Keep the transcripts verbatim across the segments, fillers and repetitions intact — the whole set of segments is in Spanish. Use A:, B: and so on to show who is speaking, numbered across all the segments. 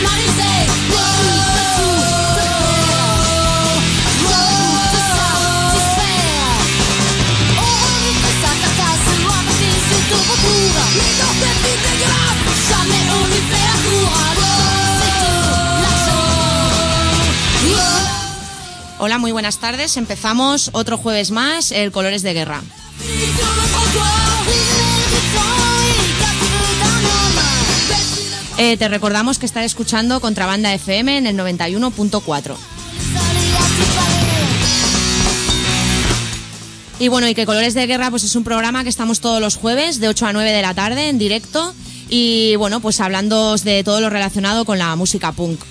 A: Hola, muy buenas tardes. Empezamos otro jueves más, el Colores de Guerra. Eh, te recordamos que estás escuchando Contrabanda F M en el noventa y uno punto cuatro. Y bueno, y que Colores de Guerra pues es un programa que estamos todos los jueves de ocho a nueve de la tarde en directo y bueno, pues hablando de todo lo relacionado con la música punk.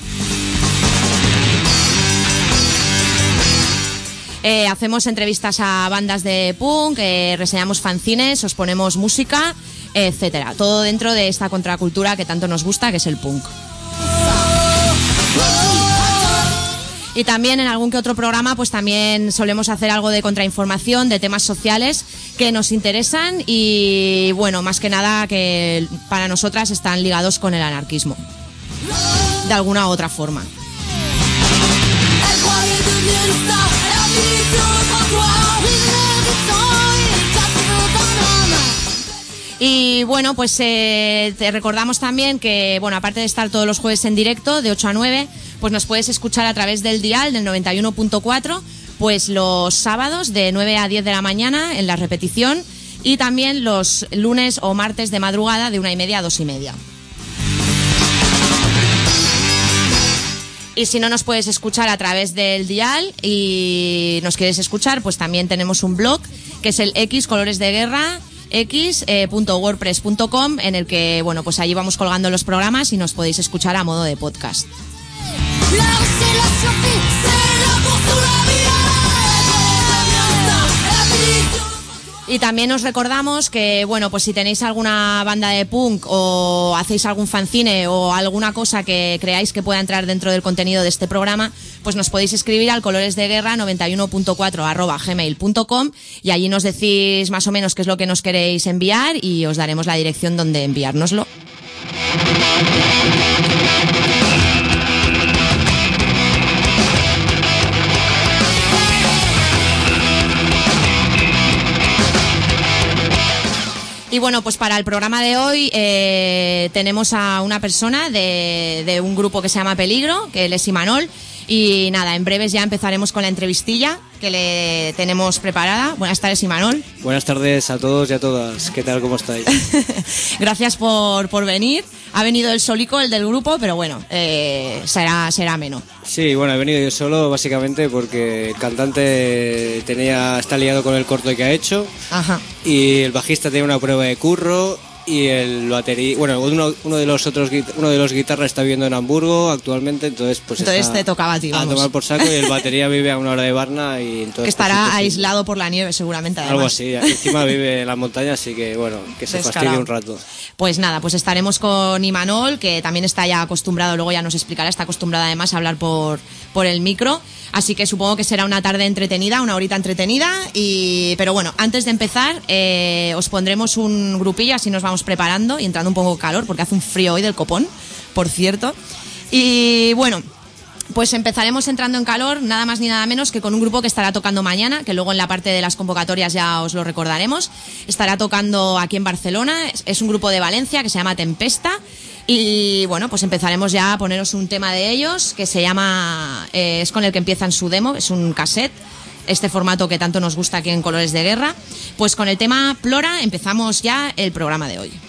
A: Eh, hacemos entrevistas a bandas de punk, eh, reseñamos fanzines, os ponemos música, etcétera. Todo dentro de esta contracultura que tanto nos gusta, que es el punk. Y también en algún que otro programa pues también solemos hacer algo de contrainformación, de temas sociales que nos interesan y bueno, más que nada que para nosotras están ligados con el anarquismo, de alguna u otra forma. Y bueno, pues eh, te recordamos también que, bueno, aparte de estar todos los jueves en directo de ocho a nueve, pues nos puedes escuchar a través del dial del noventa y uno punto cuatro, pues los sábados de nueve a diez de la mañana en la repetición y también los lunes o martes de madrugada de una y media a dos y media. Y si no nos puedes escuchar a través del dial y nos quieres escuchar, pues también tenemos un blog que es el X Colores de Guerra x punto wordpress punto com, en el que bueno, pues allí vamos colgando los programas y nos podéis escuchar a modo de podcast. Y también os recordamos que, bueno, pues si tenéis alguna banda de punk o hacéis algún fanzine o alguna cosa que creáis que pueda entrar dentro del contenido de este programa, pues nos podéis escribir al coloresdeguerra noventa y uno punto cuatro arroba gmail punto com y allí nos decís más o menos qué es lo que nos queréis enviar y os daremos la dirección donde enviárnoslo. Y bueno, pues para el programa de hoy eh, tenemos a una persona de, de un grupo que se llama Peligro, que él es Imanol. Y nada, en breves ya empezaremos con la entrevistilla que le tenemos preparada. Buenas tardes, Imanol.
B: Buenas tardes a todos y a todas. ¿Qué tal? ¿Cómo estáis?
A: Gracias por, por venir. Ha venido el solico, el del grupo, pero bueno, eh, será, será ameno.
B: Sí, bueno, he venido yo solo básicamente porque el cantante tenía, está liado con el corto que ha hecho.
A: Ajá.
B: Y el bajista tenía una prueba de curro. Y el batería, bueno, uno, uno de los otros, uno de los guitarras está viviendo en Hamburgo actualmente, entonces pues
A: entonces
B: está
A: te tocaba a ti, vamos.
B: A tomar por saco, y el batería vive a una hora de Varna y entonces
A: que estará
B: pues, sí,
A: aislado por la nieve seguramente, además.
B: Algo así, encima vive en la montaña, así que bueno, que se fastidie un rato.
A: Pues nada, pues estaremos con Imanol, que también está ya acostumbrado, luego ya nos explicará, está acostumbrada además a hablar por, por el micro, así que supongo que será una tarde entretenida, una horita entretenida, y pero bueno, antes de empezar eh, os pondremos un grupillo, así nos vamos preparando y entrando un poco calor, porque hace un frío hoy del copón, por cierto. Y bueno, pues empezaremos entrando en calor, nada más ni nada menos que con un grupo que estará tocando mañana, que luego en la parte de las convocatorias ya os lo recordaremos. Estará tocando aquí en Barcelona, es un grupo de Valencia que se llama Tempesta. Y bueno, pues empezaremos ya a poneros un tema de ellos que se llama, eh, es con el que empiezan su demo, es un cassette, este formato que tanto nos gusta aquí en Colores de Guerra. Pues con el tema Plora empezamos ya el programa de hoy.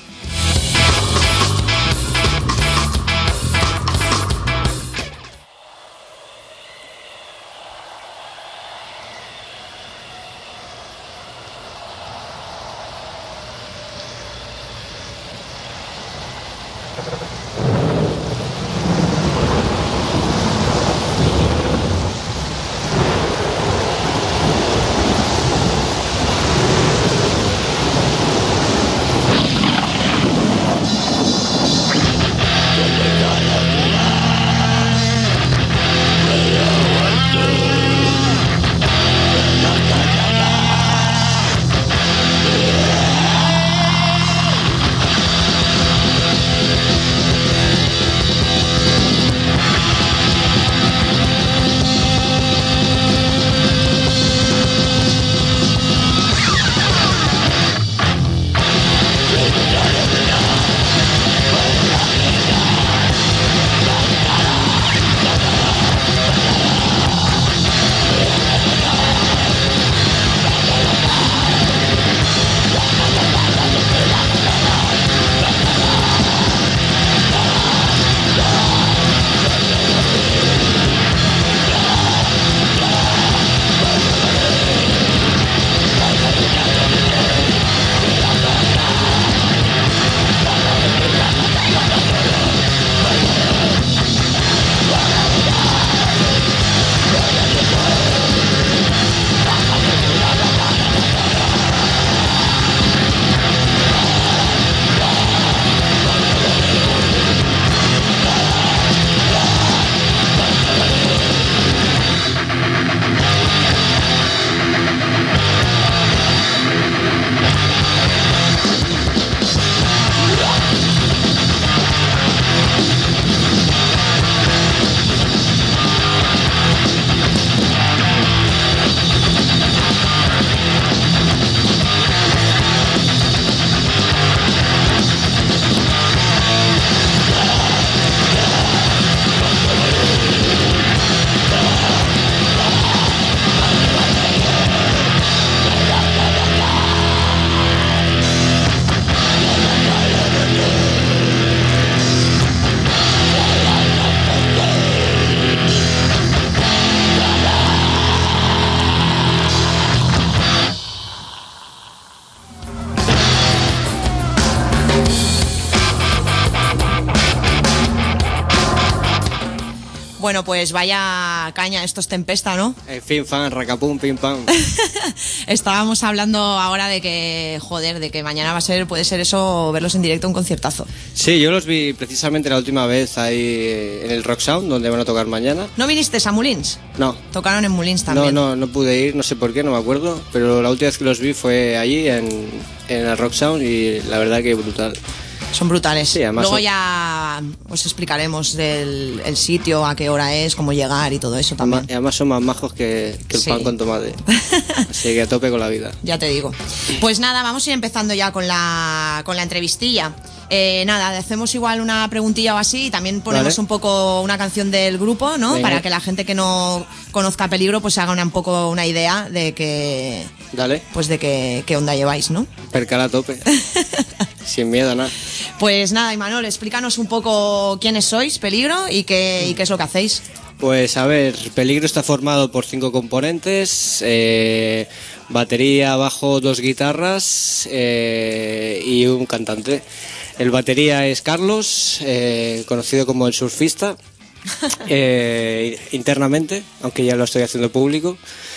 A: Bueno, pues vaya caña, esto es Tempesta, ¿no?
B: En fin, fan, racapum, pim, pam.
A: Estábamos hablando ahora de que, joder, de que mañana va a ser, puede ser eso, verlos en directo, un conciertazo.
B: Sí, yo los vi precisamente la última vez ahí en el Rock Sound, donde van a tocar mañana.
A: ¿No viniste a Mulins?
B: No.
A: Tocaron en Mulins también.
B: No, no, no pude ir, no sé por qué, no me acuerdo, pero la última vez que los vi fue allí en, en el Rock Sound y la verdad que brutal.
A: Son brutales.
B: Sí, además
A: Luego
B: son...
A: ya os explicaremos del el sitio, a qué hora es, cómo llegar y todo eso también.
B: Y además son más majos que, que el
A: sí.
B: pan con tomate. Así que a tope con la vida.
A: Ya te digo. Pues nada, vamos a ir empezando ya con la, con la entrevistilla. Eh, nada, hacemos igual una preguntilla o así y también ponemos
B: vale.
A: un poco una canción del grupo, ¿no?
B: Venga.
A: Para que la gente que no conozca Peligro pues se haga una, un poco una idea de que...
B: Dale.
A: Pues de que, qué onda lleváis, ¿no?
B: Percal a tope. Sin miedo a nada.
A: Pues nada, Imanol, explícanos un poco quiénes sois, Peligro, y qué, y qué es lo que hacéis.
B: Pues a ver, Peligro está formado por cinco componentes, eh, batería, bajo, dos guitarras eh, y un cantante. El batería es Carlos, eh, conocido como el surfista, eh, internamente, aunque ya lo estoy haciendo público.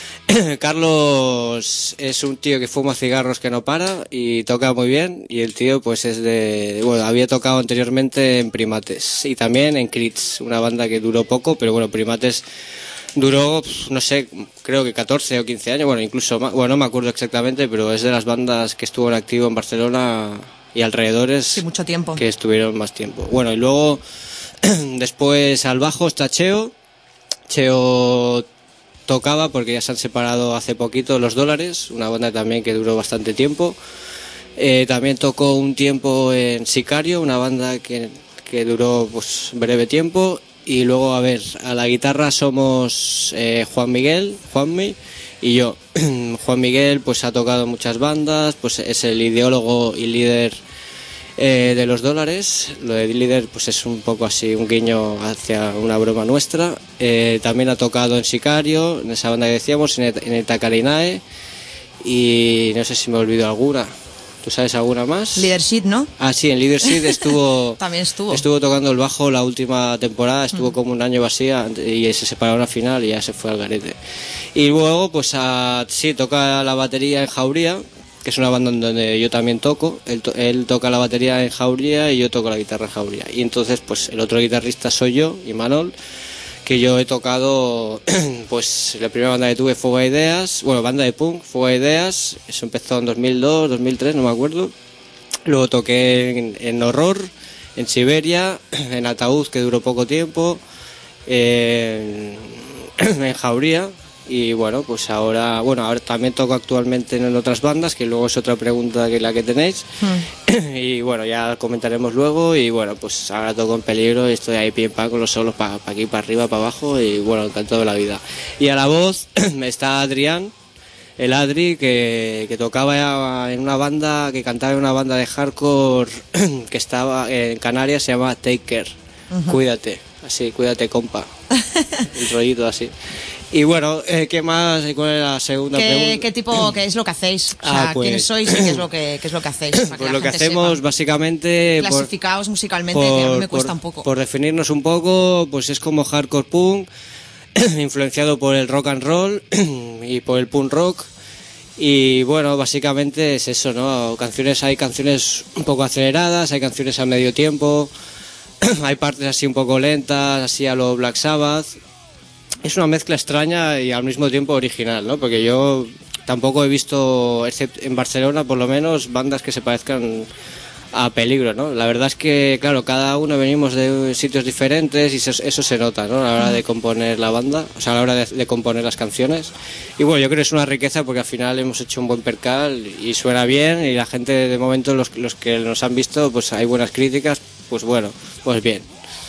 B: Carlos es un tío que fuma cigarros que no para y toca muy bien, y el tío pues es de, bueno, había tocado anteriormente en Primates y también en Crits, una banda que duró poco, pero bueno, Primates duró, no sé, creo que catorce o quince años, bueno, incluso más, bueno, no me acuerdo exactamente, pero es de las bandas que estuvo en activo en Barcelona y alrededores.
A: Sí, mucho tiempo.
B: Que estuvieron más tiempo. Bueno, y luego después al bajo está Cheo. Cheo tocaba porque ya se han separado hace poquito Los Dólares, una banda también que duró bastante tiempo. Eh, también tocó un tiempo en Sicario, una banda que, que duró pues breve tiempo. Y luego, a ver, a la guitarra somos eh, Juan Miguel, Juanmi y yo. Juan Miguel pues ha tocado muchas bandas, pues es el ideólogo y líder eh, de Los Dólares. Lo de líder pues es un poco así, un guiño hacia una broma nuestra. Eh, también ha tocado en Sicario, en esa banda que decíamos, en, en Etacarinae, y no sé si me olvido alguna. ¿Tú sabes alguna más?
A: Leadership, ¿no?
B: Ah, sí, en Leadership estuvo...
A: También estuvo.
B: Estuvo tocando el bajo la última temporada, estuvo mm. como un año vacía y se separó en la final y ya se fue al garete. Y luego, pues a, sí, toca la batería en Jauría, que es una banda donde yo también toco. Él, to, él toca la batería en Jauría y yo toco la guitarra en Jauría. Y entonces, pues el otro guitarrista soy yo, Imanol, que yo he tocado, pues la primera banda que tuve, Fuego de Ideas, bueno, banda de punk, Fuego de Ideas, eso empezó en dos mil dos, dos mil tres, no me acuerdo. Luego toqué en, en Horror, en Siberia, en Ataúd, que duró poco tiempo, en, en Jauría, y bueno, pues ahora, bueno, ahora también toco actualmente en otras bandas, que luego es otra pregunta que la que tenéis, mm. y bueno, ya comentaremos luego, y bueno, pues ahora toco en Peligro y estoy ahí pie en pa con los solos para pa aquí, para arriba, para abajo, y bueno, encantado de la vida. Y a la voz está Adrián, el Adri, que, que tocaba en una banda, que cantaba en una banda de hardcore que estaba en Canarias, se llama Take Care, uh-huh. Cuídate, así, cuídate compa, el rollito así. Y bueno, eh, ¿qué más? ¿Cuál es la segunda
A: ¿Qué,
B: pregunta?
A: ¿Qué tipo, qué es lo que hacéis? O sea,
B: ah, pues,
A: ¿quiénes sois y qué es lo que, qué es lo que hacéis? Para
B: pues
A: que
B: lo que hacemos
A: sepa.
B: básicamente...
A: Clasificaos por, musicalmente,
B: por,
A: que a mí me cuesta
B: por,
A: un poco.
B: Por definirnos un poco, pues es como hardcore punk, influenciado por el rock and roll y por el punk rock. Y bueno, básicamente es eso, ¿no? Canciones, hay canciones un poco aceleradas, hay canciones a medio tiempo, hay partes así un poco lentas, así a lo Black Sabbath. Es una mezcla extraña y al mismo tiempo original, ¿no? Porque yo tampoco he visto, excepto en Barcelona por lo menos, bandas que se parezcan a Peligro, ¿no? La verdad es que, claro, cada uno venimos de sitios diferentes y eso, eso se nota, ¿no? A la hora de componer la banda, o sea, a la hora de, de componer las canciones. Y bueno, yo creo que es una riqueza porque al final hemos hecho un buen percal y suena bien, y la gente, de momento, los, los que nos han visto, pues hay buenas críticas, pues bueno, pues bien.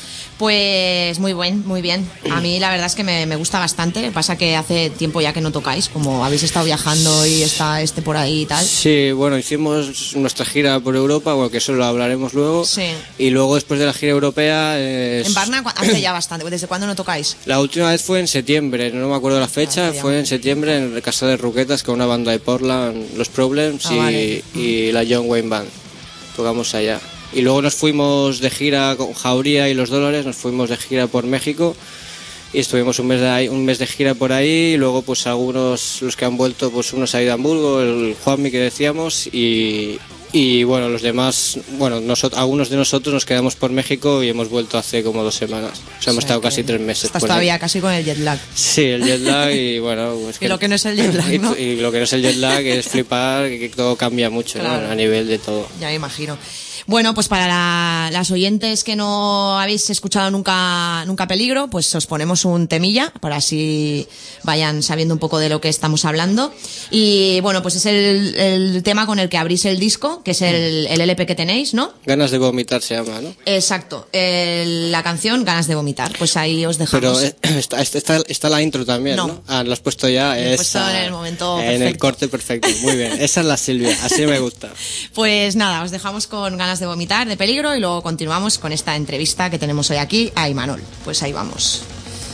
A: Pues muy buen, muy bien. A mí la verdad es que me, me gusta bastante. Pasa que hace tiempo ya que no tocáis, como habéis estado viajando y está este por ahí y tal.
B: Sí, bueno, hicimos nuestra gira por Europa, bueno, que eso lo hablaremos luego.
A: Sí.
B: Y luego después de la gira europea... Es...
A: En Varna hace ya bastante. ¿Desde cuándo no tocáis?
B: La última vez fue en septiembre, no me acuerdo la fecha, ah, fue en septiembre en Casa de Ruquetas con una banda de Portland, Los Problems, ah, y, vale. y la John Wayne Band. Tocamos allá. Y luego nos fuimos de gira con Jauría y Los Dólares, nos fuimos de gira por México y estuvimos un mes de ahí, un mes de gira por ahí, y luego pues algunos, los que han vuelto, pues uno se ha ido a Hamburgo, el Juanmi que decíamos, y, y bueno, los demás, bueno, nosotros, algunos de nosotros nos quedamos por México y hemos vuelto hace como dos semanas, o sea, hemos estado casi tres meses.
A: Estás
B: por
A: todavía
B: ahí.
A: Casi con el jet lag.
B: Sí, el jet lag y bueno... Pues
A: y lo que no es el jet lag, ¿no?
B: Y, y lo que no es el jet lag es flipar, que todo cambia mucho, claro, ¿no? A nivel de todo.
A: Ya me imagino. Bueno, pues para la, las oyentes que no habéis escuchado nunca nunca Peligro, pues os ponemos un temilla para así vayan sabiendo un poco de lo que estamos hablando. Y bueno, pues es el, el tema con el que abrís el disco, que es el, el L P que tenéis, ¿no?
B: Ganas de vomitar se llama, ¿no?
A: Exacto. El, la canción Ganas de vomitar, pues ahí os dejamos.
B: Pero eh, está, está, está la intro también, ¿no? ¿no? Ah, lo has puesto ya.
A: Lo he puesto en el momento
B: En
A: perfecto.
B: el corte perfecto, muy bien. Esa es la Silvia, así me gusta.
A: Pues nada, os dejamos con Ganas de vomitar, de Peligro, y luego continuamos con esta entrevista que tenemos hoy aquí a Imanol. Pues ahí vamos.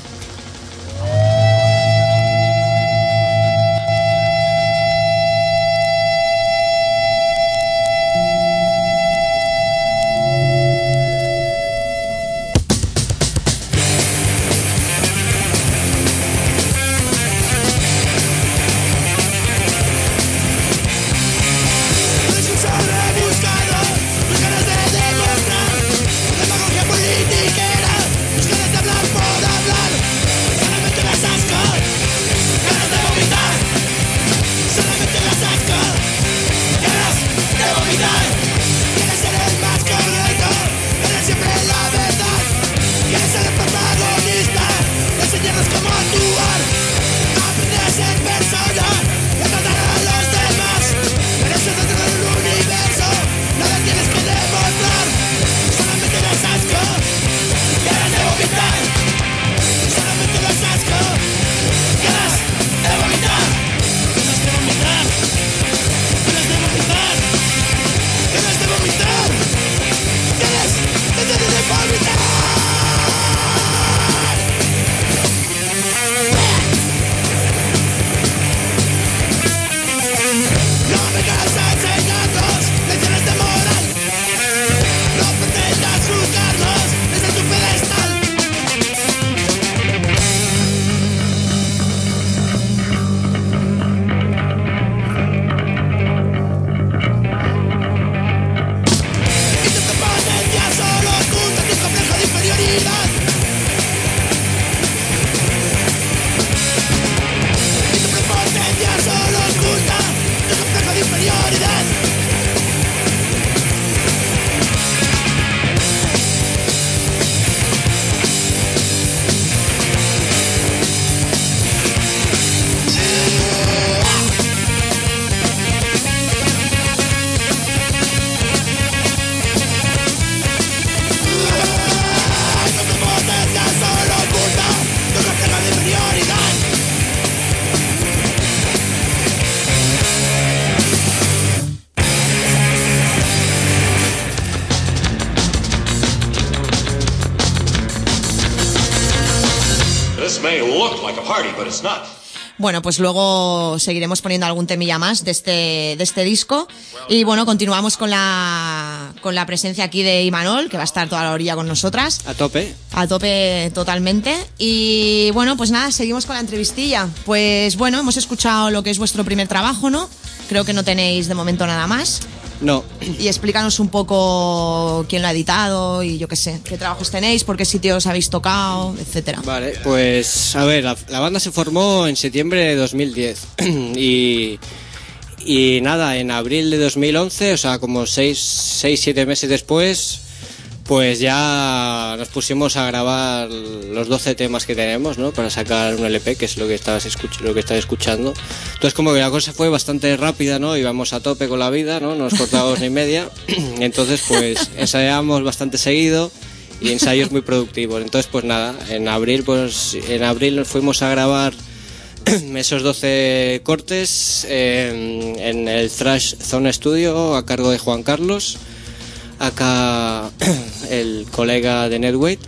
A: Bueno, pues luego seguiremos poniendo algún temilla más de este de este disco y bueno, continuamos con la con la presencia aquí de Imanol, que va a estar toda la orilla con nosotras.
B: A tope.
A: A tope totalmente. Y bueno, pues nada, seguimos con la entrevistilla. Pues bueno, hemos escuchado lo que es vuestro primer trabajo, ¿no? Creo que no tenéis de momento nada más.
B: No.
A: Y explícanos un poco quién lo ha editado y yo qué sé, qué trabajos tenéis, por qué sitios habéis tocado, etcétera.
B: Vale, pues a ver, la, la banda se formó en septiembre de dos mil diez y, y nada, en abril de dos mil once, o sea, como seis, siete meses después, pues ya nos pusimos a grabar los doce temas que tenemos, ¿no? Para sacar un L P, que es lo que estabas escuch- lo que estás escuchando. Entonces como que la cosa fue bastante rápida, ¿no? Íbamos a tope con la vida, ¿no? No nos cortábamos ni media. Entonces pues ensayábamos bastante seguido y ensayos muy productivos. Entonces pues nada, en abril pues en abril nos fuimos a grabar esos doce cortes eh, en el Thrash Zone Studio a cargo de Juan Carlos. Acá el colega de Netweight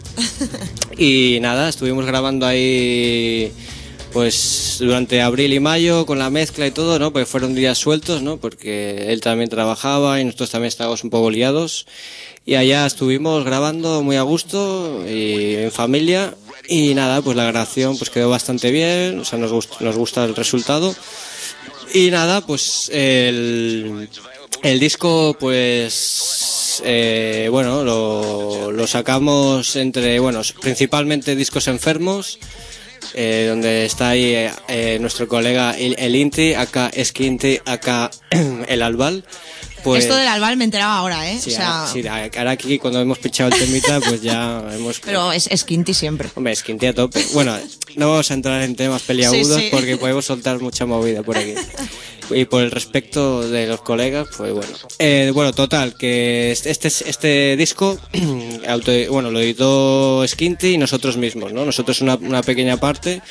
B: y nada, estuvimos grabando ahí pues durante abril y mayo con la mezcla y todo, ¿no? Pues fueron días sueltos, ¿no? Porque él también trabajaba y nosotros también estábamos un poco liados y allá estuvimos grabando muy a gusto y en familia Y nada, pues la grabación pues quedó bastante bien, o sea, nos gusta, nos gusta el resultado. Y nada, pues el, el disco pues eh, bueno, lo, lo sacamos entre, bueno, principalmente Discos Enfermos, eh, donde está ahí eh, nuestro colega el, el Inti, acá Esquinti, acá el Albal. Pues,
A: esto del Albal me enteraba ahora, ¿eh?
B: Sí,
A: o sea...
B: ahora, sí, ahora aquí cuando hemos pinchado el temita, pues ya hemos...
A: Pero es Esquinti siempre.
B: Hombre, Esquinti a tope. Bueno, no vamos a entrar en temas peliagudos, sí, sí. Porque podemos soltar mucha movida por aquí. Y por el respecto de los colegas, pues bueno. Eh, bueno, total, que este, este disco, auto, bueno, lo editó Esquinti y nosotros mismos, ¿no? Nosotros una, una pequeña parte...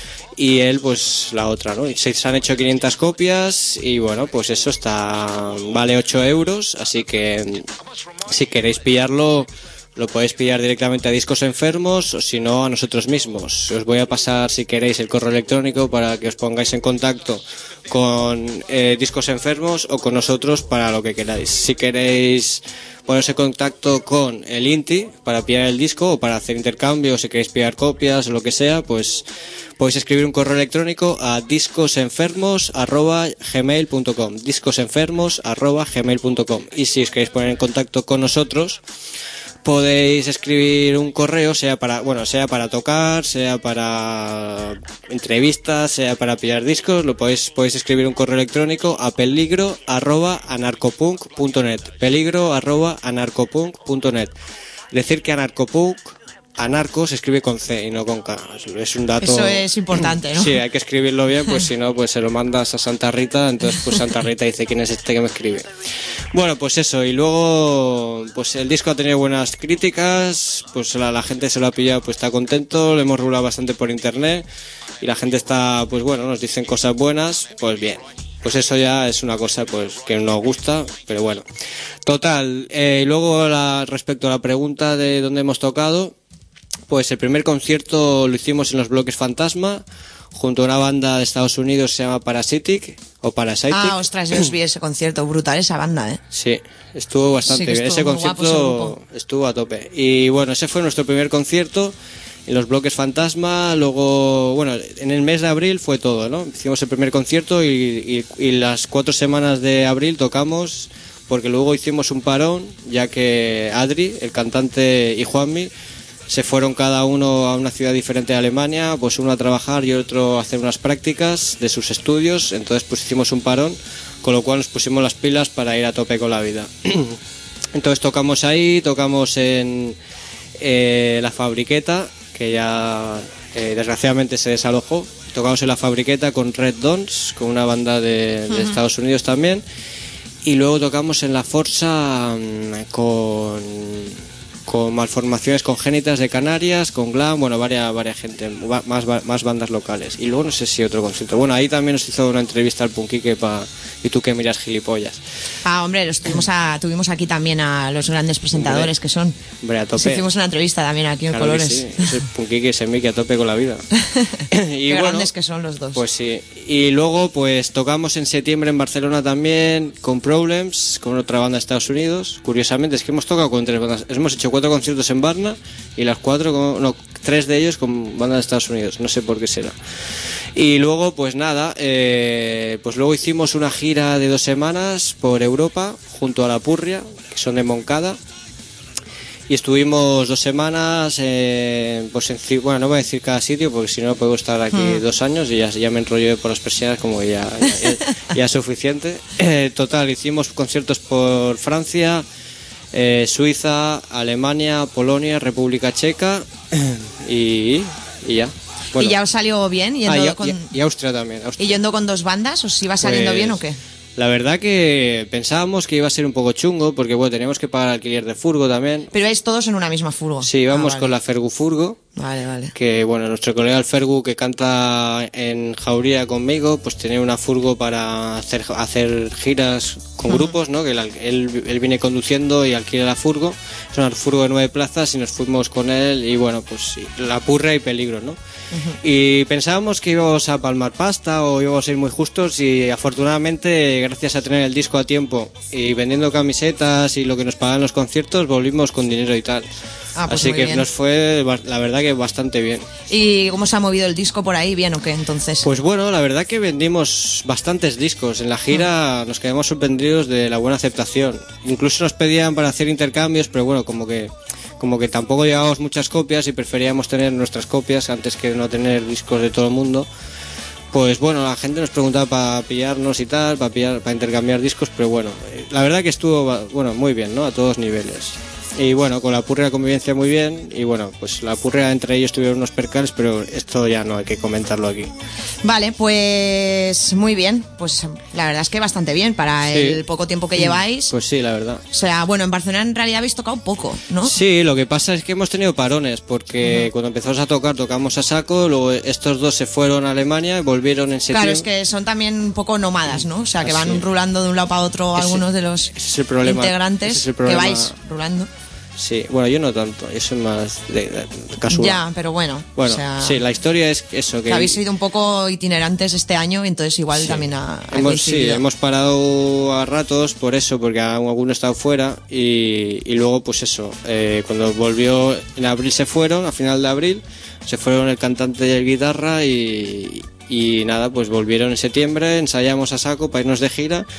B: y él pues la otra, ¿no? Se, se han hecho quinientas copias y bueno, pues eso está, vale ocho euros, así que si queréis pillarlo lo podéis pillar directamente a Discos Enfermos o si no a nosotros mismos. Os voy a pasar si queréis el correo electrónico para que os pongáis en contacto con eh, Discos Enfermos o con nosotros para lo que queráis. Si queréis ponerse en contacto con el Inti para pillar el disco o para hacer intercambio, o si queréis pillar copias o lo que sea, pues podéis escribir un correo electrónico a discosenfermos arroba gmail punto com, discosenfermos arroba gmail punto com. Y si os queréis poner en contacto con nosotros, podéis escribir un correo, sea para, bueno, sea para tocar, sea para entrevistas, sea para pillar discos, lo podéis, podéis escribir un correo electrónico a peligro arroba anarcopunk punto net, peligro arroba anarcopunk punto net. Decir que anarcopunk, anarco se escribe con C y no con K. Es un dato...
A: Eso es importante, ¿no?
B: Sí, hay que escribirlo bien, pues si no, pues se lo mandas a Santa Rita, entonces pues Santa Rita dice quién es este que me escribe. Bueno, pues eso, y luego pues el disco ha tenido buenas críticas, pues la, la gente se lo ha pillado, pues está contento, lo hemos rulado bastante por internet y la gente está, pues bueno, nos dicen cosas buenas, pues bien. Pues eso ya es una cosa pues que nos gusta, pero bueno. Total, eh, luego la, respecto a la pregunta de dónde hemos tocado, pues el primer concierto lo hicimos en los Bloques Fantasma, junto a una banda de Estados Unidos que se llama Parasitic, o Parasitic.
A: Ah, ostras, yo os vi ese concierto, brutal esa banda, ¿eh?
B: Sí, estuvo bastante sí, bien, ese concierto estuvo a tope. Y bueno, ese fue nuestro primer concierto en los Bloques Fantasma, luego, bueno, en el mes de abril fue todo, ¿no? Hicimos el primer concierto y, y, y las cuatro semanas de abril tocamos, porque luego hicimos un parón, ya que Adri, el cantante, y Juanmi, se fueron cada uno a una ciudad diferente de Alemania, pues uno a trabajar y otro a hacer unas prácticas de sus estudios, entonces pues hicimos un parón, con lo cual nos pusimos las pilas para ir a tope con la vida. Entonces tocamos ahí, tocamos en eh, La Fabriqueta, que ya eh, desgraciadamente se desalojó, tocamos en La Fabriqueta con Red Dons, con una banda de, de uh-huh. Estados Unidos también, y luego tocamos en La Forza con... con Malformaciones Congénitas de Canarias, con Glam, bueno, varias, varias gente, más, más bandas locales. Y luego no sé si otro concierto. Bueno, ahí también nos hizo una entrevista al Punquique pa, y tú que miras gilipollas.
A: Ah, hombre, los tuvimos, a, tuvimos aquí también a los grandes presentadores, hombre, que son.
B: Hombre, a tope.
A: Sí, hicimos una entrevista también aquí en
B: claro
A: Colores.
B: Sí. Ese Punquique y ese Miki a tope con la vida.
A: y Qué
B: bueno,
A: grandes que son los dos.
B: Pues sí. Y luego pues tocamos en septiembre en Barcelona también con Problems, con otra banda de Estados Unidos. Curiosamente es que hemos tocado con tres bandas. Hemos hecho cuatro conciertos en Barna y las cuatro, con, no, tres de ellos con bandas de Estados Unidos. No sé por qué será. Y luego pues nada, eh, pues luego hicimos una gira de dos semanas por Europa junto a La Purria, que son de Moncada. Y estuvimos dos semanas, eh, pues en, bueno, no voy a decir cada sitio porque si no puedo estar aquí mm. dos años y ya, ya me enrollo por las persianas como que ya, ya, ya, ya es suficiente. Eh, total, hicimos conciertos por Francia, eh, Suiza, Alemania, Polonia, República Checa y, y ya. Bueno.
A: ¿Y ya os salió bien? Yendo
B: ah, y,
A: con...
B: y Austria también. Austria.
A: ¿Y yendo con dos bandas? ¿Os iba saliendo
B: pues...
A: bien o qué?
B: La verdad que pensábamos que iba a ser un poco chungo porque bueno, teníamos que pagar alquiler de furgo también.
A: Pero vais todos en una misma furgo.
B: Sí, íbamos ah, vale. con la Fergu Furgo.
A: Vale, vale.
B: Que bueno, nuestro colega el Fergu que canta en Jauría conmigo, pues tenía una furgo para hacer hacer giras con uh-huh. grupos, ¿no? Que él, él, él viene conduciendo y alquila la furgo. Es una furgo de nueve plazas y nos fuimos con él y bueno, pues sí, La Purria y Peligro, ¿no? Uh-huh. Y pensábamos que íbamos a palmar pasta o íbamos a ir muy justos y afortunadamente gracias a tener el disco a tiempo y vendiendo camisetas y lo que nos pagan los conciertos volvimos con dinero y tal.
A: Ah, pues
B: Así
A: muy
B: que
A: bien.
B: nos fue, la verdad, que bastante bien.
A: ¿Y cómo se ha movido el disco por ahí? ¿Bien o qué entonces?
B: Pues bueno, la verdad que vendimos bastantes discos. En la gira nos quedamos sorprendidos de la buena aceptación. Incluso nos pedían para hacer intercambios, pero bueno, como que como que tampoco llevábamos muchas copias y preferíamos tener nuestras copias antes que no tener discos de todo el mundo. Pues bueno, la gente nos preguntaba para pillarnos y tal, para pillar, para intercambiar discos, pero bueno, la verdad que estuvo bueno, muy bien, ¿no? A todos niveles. Y bueno, con la Purria convivencia muy bien. Y bueno, pues la Purria entre ellos tuvieron unos percales, pero esto ya no hay que comentarlo aquí.
A: Vale, pues muy bien. Pues la verdad es que bastante bien para
B: Sí.
A: el poco tiempo que lleváis.
B: Pues sí, la verdad.
A: O sea, bueno, en Barcelona en realidad habéis tocado poco, ¿no?
B: Sí, lo que pasa es que hemos tenido parones, porque uh-huh. cuando empezamos a tocar tocamos a saco, luego estos dos se fueron a Alemania y volvieron en septiembre.
A: Claro, es que son también un poco nómadas, ¿no? O sea, que
B: Así.
A: van rulando de un lado para otro
B: ese,
A: algunos de los
B: ese es el problema,
A: integrantes
B: ese es el problema.
A: Que vais rulando.
B: Sí, bueno, yo no tanto, yo soy más de, de, casual.
A: Ya, pero bueno.
B: Bueno,
A: o sea,
B: sí, la historia es eso. Que,
A: que habéis sido un poco itinerantes este año y entonces igual
B: sí.
A: también ha, ha
B: hemos, Sí, hemos parado a ratos por eso, porque alguno ha estado fuera y, y luego pues eso, eh, cuando volvió en abril se fueron, a final de abril, se fueron el cantante y el guitarra y, y nada, pues volvieron en septiembre, ensayamos a saco para irnos de gira.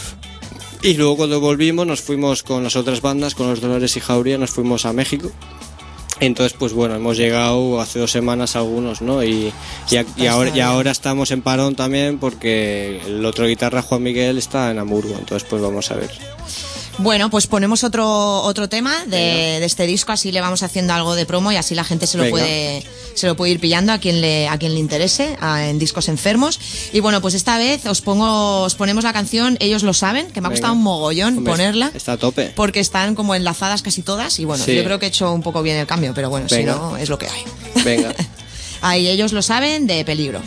B: Y luego cuando volvimos nos fuimos con las otras bandas, con los Dolores y Jauría, nos fuimos a México. Entonces pues bueno, hemos llegado hace dos semanas algunos, ¿no? Y, y, y, ahora, y ahora estamos en parón también porque el otro guitarra, Juan Miguel, está en Hamburgo. Entonces pues vamos a ver.
A: Bueno, pues ponemos otro otro tema de, de este disco, así le vamos haciendo algo de promo y así la gente se lo Venga. puede se lo puede ir pillando a quien le a quien le interese a, en Discos Enfermos. Y bueno, pues esta vez os pongo os ponemos la canción Ellos lo saben, que me ha costado un mogollón Hombre, ponerla.
B: Está a tope.
A: Porque están como enlazadas casi todas y bueno, sí. yo creo que he hecho un poco bien el cambio, pero bueno, Venga. si no es lo que hay.
B: Venga.
A: Ahí Ellos lo saben, de Peligro.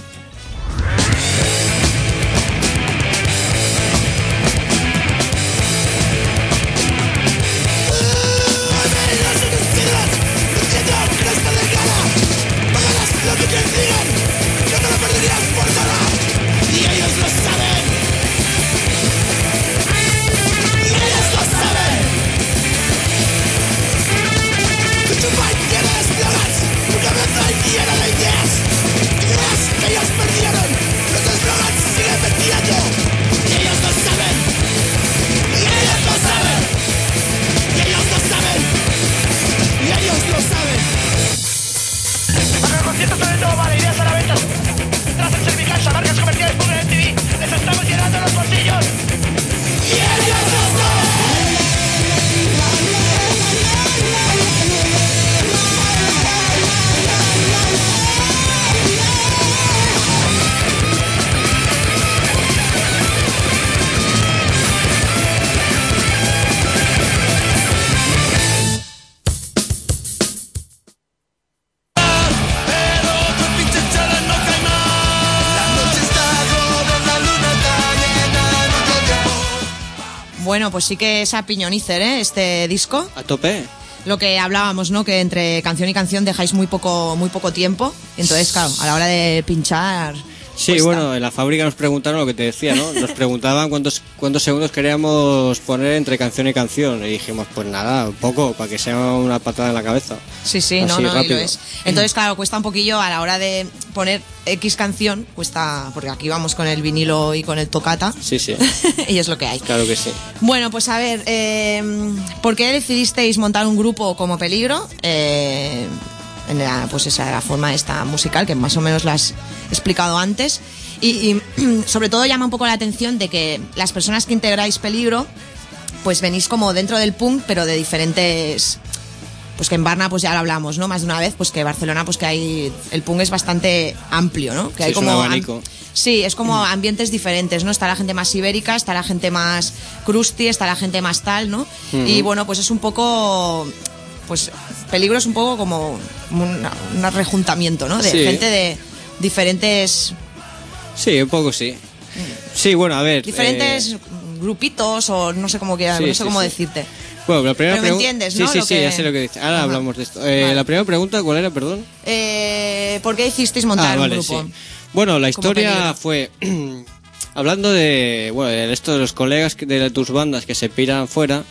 A: Bueno, pues sí que es a piñonícer, ¿eh? Este disco.
B: A tope.
A: Lo que hablábamos, ¿no? Que entre canción y canción dejáis muy poco, muy poco tiempo. Entonces, claro, a la hora de pinchar.
B: Sí, cuesta. Bueno, en la fábrica nos preguntaron lo que te decía, ¿no? Nos preguntaban cuántos cuántos segundos queríamos poner entre canción y canción. Y dijimos, pues nada, poco, para que sea una patada en la cabeza.
A: Sí, sí,
B: Así,
A: no, no,
B: rápido.
A: y lo es. Entonces, claro, cuesta un poquillo a la hora de poner X canción, cuesta, porque aquí vamos con el vinilo y con el tocata.
B: Sí, sí.
A: Y es lo que hay.
B: Claro que sí.
A: Bueno, pues a ver, eh, ¿por qué decidisteis montar un grupo como Peligro? Eh, en la, pues esa la forma esta musical, que más o menos la has explicado antes. Y, y sobre todo llama un poco la atención de que las personas que integráis Peligro, pues venís como dentro del punk, pero de diferentes... Pues que en Barna pues ya lo hablamos, ¿no? Más de una vez, pues que Barcelona pues que hay... El punk es bastante amplio, ¿no? Que
B: sí,
A: hay
B: es
A: como...
B: un abanico.
A: Sí, es como ambientes diferentes, ¿no? Está la gente más ibérica, está la gente más crusty, está la gente más tal, ¿no? Uh-huh. Y bueno, pues es un poco... Pues Peligro es un poco como un rejuntamiento, ¿no? De sí. gente de diferentes...
B: Sí, un poco sí. Sí, bueno, a ver...
A: Diferentes eh... grupitos o no sé cómo, que, sí, no sé sí, cómo sí. decirte.
B: Bueno, la primera
A: Pero me
B: pregunta...
A: entiendes,
B: sí,
A: ¿no?
B: Sí,
A: Lo
B: sí,
A: que...
B: ya sé lo que dices. Ahora Ajá. hablamos de esto. Eh, vale. La primera pregunta, ¿cuál era, perdón?
A: Eh, ¿Por qué hicisteis montar
B: ah, vale,
A: un grupo?
B: Sí. Bueno, la historia fue... hablando de, bueno, de esto de los colegas de tus bandas que se piran fuera,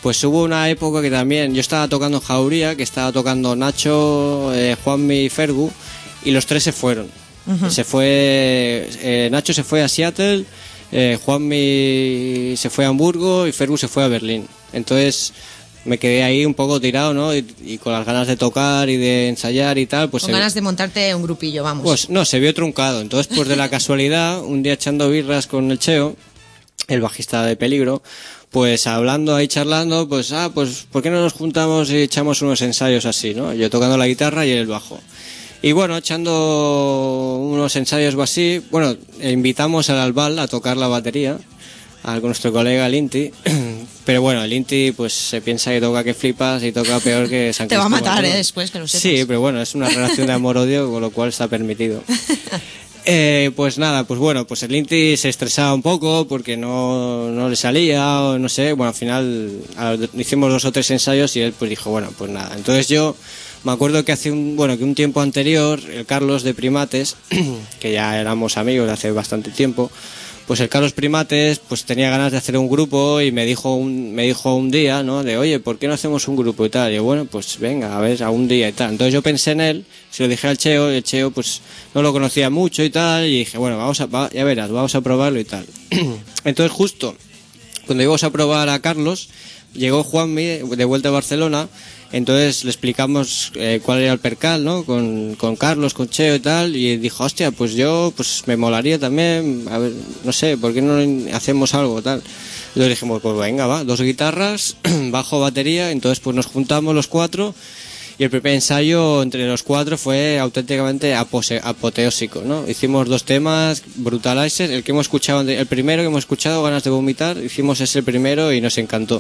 B: pues hubo una época que también yo estaba tocando en Jauría, que estaba tocando Nacho, eh, Juanmi y Fergu, y los tres se fueron. Uh-huh. Se fue eh, Nacho se fue a Seattle, eh, Juanmi se fue a Hamburgo y Fergu se fue a Berlín. Entonces me quedé ahí un poco tirado, ¿no? Y, y con las ganas de tocar y de ensayar y tal, pues
A: con
B: se,
A: ganas de montarte un grupillo, vamos.
B: Pues no, se vio truncado. Entonces, pues de la casualidad, un día echando birras con el Cheo, el bajista de Peligro, pues hablando ahí, charlando, pues ah, pues ¿por qué no nos juntamos y echamos unos ensayos así, ¿no? Yo tocando la guitarra y él el bajo. Y bueno, echando unos ensayos o así, bueno, invitamos al Albal a tocar la batería, a nuestro colega el Inti, pero bueno, el Inti pues se piensa que toca que flipas y toca peor que San
A: Te va a matar,
B: ¿no?
A: ¿eh? Después, que lo sepas.
B: Sí, pero bueno, es una relación de amor-odio, con lo cual está permitido. Eh, pues nada, pues bueno, pues el Inti se estresaba un poco porque no, no le salía o no sé, bueno, al final hicimos dos o tres ensayos y él pues dijo, bueno, pues nada. Entonces yo me acuerdo que hace un, bueno, que un tiempo anterior, el Carlos de Primates, que ya éramos amigos de hace bastante tiempo, pues el Carlos Primates pues tenía ganas de hacer un grupo y me dijo un, me dijo un día, ¿no? De, oye, ¿por qué no hacemos un grupo y tal? Y yo, bueno, pues venga, a ver, a un día y tal. Entonces yo pensé en él, se lo dije al Cheo, y el Cheo pues no lo conocía mucho y tal, y dije, bueno, vamos a, va, ya verás, vamos a probarlo y tal. Entonces justo cuando íbamos a probar a Carlos, llegó Juanmi de vuelta a Barcelona. Entonces le explicamos eh, cuál era el percal, ¿no? Con, con Carlos, con Cheo y tal, y dijo, hostia, pues yo pues me molaría también, a ver, no sé, ¿por qué no hacemos algo tal? Entonces dijimos, pues venga, va, dos guitarras, bajo, batería, entonces pues nos juntamos los cuatro, y el primer ensayo entre los cuatro fue auténticamente apose, apoteósico, ¿no? Hicimos dos temas, Brutalizer, el que hemos escuchado, el primero que hemos escuchado, Ganas de Vomitar, hicimos ese primero y nos encantó.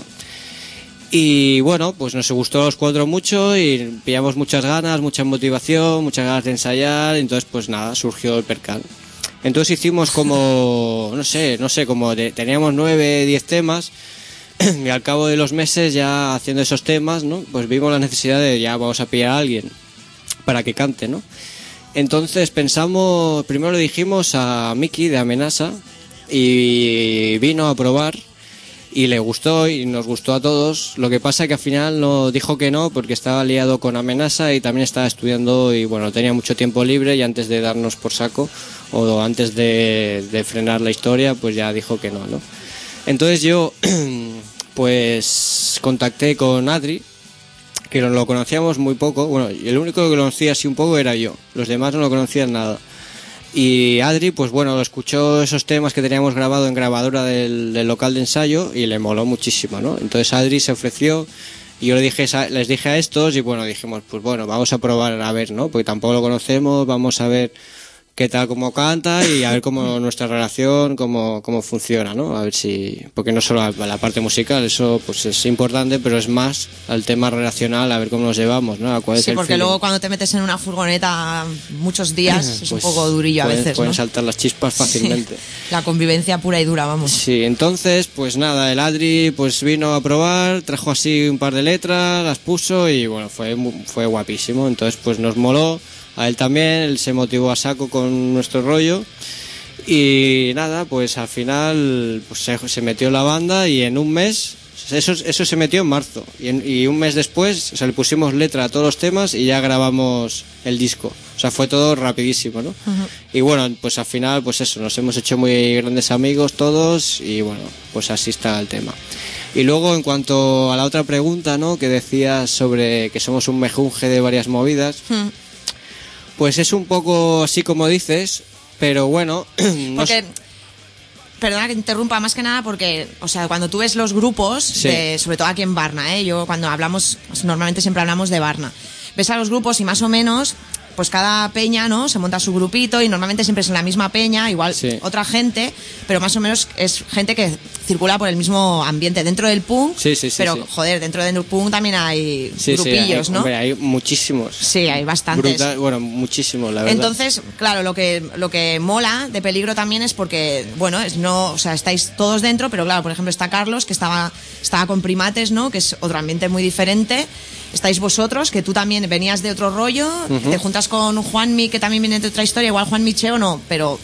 B: Y bueno, pues nos gustó a los cuatro mucho y pillamos muchas ganas, mucha motivación, muchas ganas de ensayar, entonces pues nada, surgió el percal. Entonces hicimos como, no sé, no sé, como de, teníamos nueve, diez temas y al cabo de los meses ya haciendo esos temas, ¿no? Pues vimos la necesidad de ya vamos a pillar a alguien para que cante, ¿no? Entonces pensamos, primero le dijimos a Miki de Amenaza y vino a probar. Y le gustó y nos gustó a todos. Lo que pasa que al final no dijo que no porque estaba liado con Amenaza y también estaba estudiando y bueno, tenía mucho tiempo libre y antes de darnos por saco o antes de, de frenar la historia pues ya dijo que no, ¿no? Entonces yo pues contacté con Adri, que lo conocíamos muy poco, bueno, y el único que lo conocía así un poco era yo, los demás no lo conocían nada. Y Adri, pues bueno, escuchó esos temas que teníamos grabado en grabadora del, del local de ensayo y le moló muchísimo, ¿no? Entonces Adri se ofreció y yo le dije, les dije a estos y bueno, dijimos, pues bueno, vamos a probar a ver, ¿no? Porque tampoco lo conocemos, vamos a ver qué tal, cómo canta y a ver cómo nuestra relación, cómo, cómo funciona, ¿no? A ver si, porque no solo la, la parte musical, eso pues es importante, pero es más al tema relacional, a ver cómo nos llevamos, ¿no? A cuál es
A: sí,
B: el
A: porque
B: feeling.
A: Luego cuando te metes en una furgoneta muchos días es pues un poco durillo
B: pueden,
A: a veces,
B: pueden
A: ¿no?
B: saltar las chispas fácilmente.
A: Sí, la convivencia pura y dura, vamos.
B: Sí, entonces, pues nada, el Adri pues vino a probar, trajo así un par de letras, las puso y bueno, fue, fue guapísimo, entonces pues nos moló. A él también, él se motivó a saco con nuestro rollo y nada, pues al final pues se, se metió en la banda y en un mes, eso, eso se metió en marzo y, en, y un mes después, o sea, le pusimos letra a todos los temas y ya grabamos el disco, o sea, fue todo rapidísimo, ¿no? Uh-huh. Y bueno, pues al final, pues eso, nos hemos hecho muy grandes amigos todos y bueno, pues así está el tema. Y luego en cuanto a la otra pregunta, ¿no? Que decías sobre que somos un mejunje de varias movidas. Uh-huh. Pues es un poco así como dices, pero bueno... No
A: porque, perdona que interrumpa, más que nada porque, o sea, cuando tú ves los grupos, sí. de, sobre todo aquí en Varna, ¿eh? Yo cuando hablamos, normalmente siempre hablamos de Varna, ves a los grupos y más o menos, pues cada peña, ¿no? Se monta su grupito y normalmente siempre es en la misma peña, igual sí. otra gente, pero más o menos es gente que circula por el mismo ambiente dentro del punk,
B: sí, sí, sí,
A: pero
B: sí.
A: joder, dentro del punk también hay
B: sí,
A: grupillos,
B: sí, hay,
A: ¿no?
B: Hombre, hay muchísimos.
A: Sí, hay bastantes.
B: Brutal, bueno, muchísimos, la verdad.
A: Entonces, claro, lo que lo que mola de Peligro también es porque, bueno, es no, o sea, estáis todos dentro, pero claro, por ejemplo, está Carlos, que estaba estaba con Primates, ¿no? Que es otro ambiente muy diferente. Estáis vosotros, que tú también venías de otro rollo, uh-huh. te juntas con Juanmi, que también viene de otra historia, igual Juanmi Cheo no, pero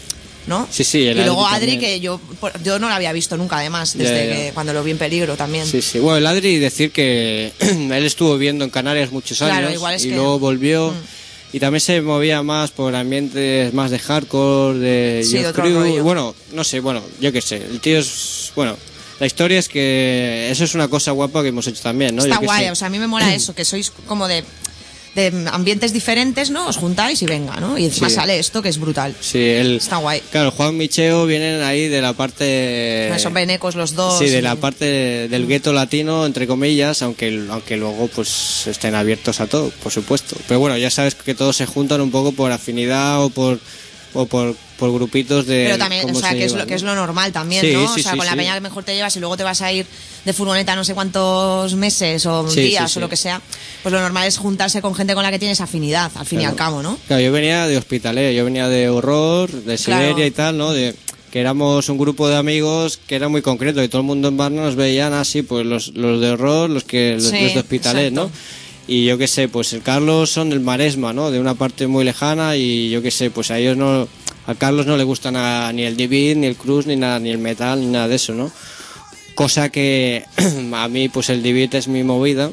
A: ¿no?
B: Sí, sí, el
A: y luego
B: Adri
A: Adri,
B: también.
A: que yo yo no lo había visto nunca, además, desde
B: Ya, ya.
A: que cuando lo vi en Peligro también.
B: Sí, sí. Bueno, el Adri, decir que él estuvo viviendo en Canarias muchos años
A: Claro, igual es
B: y
A: que-
B: luego volvió
A: Mm.
B: y también se movía más por ambientes más de hardcore, de
A: Sí, de
B: Youth
A: otro
B: Crew.
A: rollo.
B: Bueno, no sé, bueno, yo qué sé. El tío es, bueno, la historia es que eso es una cosa guapa que hemos hecho también, ¿no?
A: Está
B: Yo qué
A: guay,
B: sé.
A: o sea, a mí me mola eso, que sois como de, de ambientes diferentes, ¿no? Os juntáis y venga, ¿no? Y encima
B: Sí.
A: sale esto que es brutal.
B: Sí, el,
A: Está guay.
B: Claro, Juan Micheo vienen ahí de la parte...
A: Son venecos los dos.
B: Sí, de
A: y-
B: la parte del gueto latino, entre comillas, aunque aunque luego pues estén abiertos a todo, por supuesto. Pero bueno, ya sabes que todos se juntan un poco por afinidad o por o por, por grupitos de...
A: Pero también,
B: cómo
A: o sea,
B: se
A: que es,
B: llevan,
A: lo, que
B: ¿no?
A: es lo normal también,
B: Sí,
A: ¿no?
B: sí,
A: o sea,
B: sí,
A: con la
B: sí.
A: peña que mejor te llevas y luego te vas a ir de furgoneta no sé cuántos meses o
B: Sí,
A: días
B: sí, sí.
A: o lo que sea, pues lo normal es juntarse con gente con la que tienes afinidad, al fin y al cabo, ¿no?
B: Claro, yo venía de Hospitalet, yo venía de Horror, de Siberia
A: Claro.
B: y tal, ¿no? De que éramos un grupo de amigos que era muy concreto y todo el mundo en Barna nos veían así, pues los, los de Horror, los que los,
A: Sí,
B: los de Hospitalet,
A: exacto.
B: ¿no? Y yo qué sé, pues el Carlos son del Maresma, ¿no? De una parte muy lejana y yo qué sé, pues a ellos no... A Carlos no le gusta nada, ni el Divid, ni el Cruz, ni nada, ni el metal, ni nada de eso, ¿no? Cosa que a mí, pues el Divid es mi movida.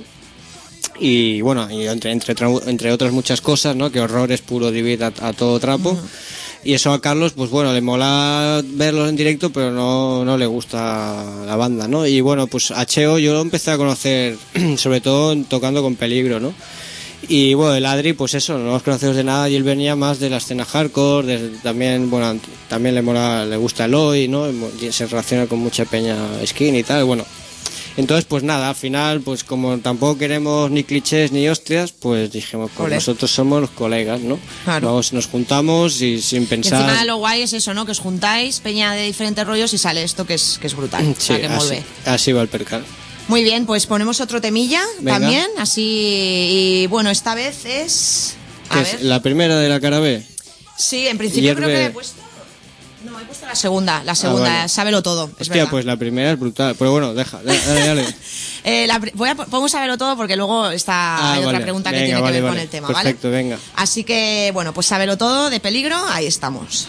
B: Y bueno, y entre, entre, tra- entre otras muchas cosas, ¿no? Que Horror es puro Divid a, a todo trapo. Y eso a Carlos, pues bueno, le mola verlos en directo, pero no, no le gusta la banda, ¿no? Y bueno, pues a Cheo yo lo empecé a conocer, sobre todo tocando con Peligro, ¿no? Y bueno, el Adri, pues eso, no nos conocemos de nada y él venía más de la escena hardcore, de- también, bueno, también le mola, le gusta el hoy, ¿no? Y se relaciona con mucha peña skin y tal, bueno. Entonces, pues nada, al final, pues como tampoco queremos ni clichés ni hostias, pues dijimos, pues
A: Ole.
B: nosotros somos los colegas, ¿no?
A: Claro.
B: Vamos, nos juntamos y sin
A: Y
B: pensar...
A: encima lo guay es eso, ¿no? Que os juntáis, peña de diferentes rollos y sale esto que es, que es brutal. o
B: Sí,
A: sea, que
B: así,
A: mueve.
B: así va el percal.
A: Muy bien, pues ponemos otro temilla
B: Venga.
A: también, así, y bueno, esta vez es... A
B: ¿Qué
A: ver.
B: es la primera de la cara B?
A: Sí, en principio creo
B: Hierve-
A: que he puesto... No, he puesto la segunda, la segunda,
B: vale.
A: sábelo todo, es
B: Hostia,
A: verdad.
B: pues la primera es brutal. Pero bueno, deja, dale, dale. dale.
A: Eh, la pri- voy a, pongo sábelo todo porque luego está,
B: Ah,
A: hay
B: vale.
A: otra pregunta que
B: Venga,
A: tiene
B: vale,
A: que ver
B: vale.
A: con el tema,
B: Perfecto,
A: ¿vale?
B: venga.
A: Así que, bueno, pues sábelo todo de Peligro, ahí estamos.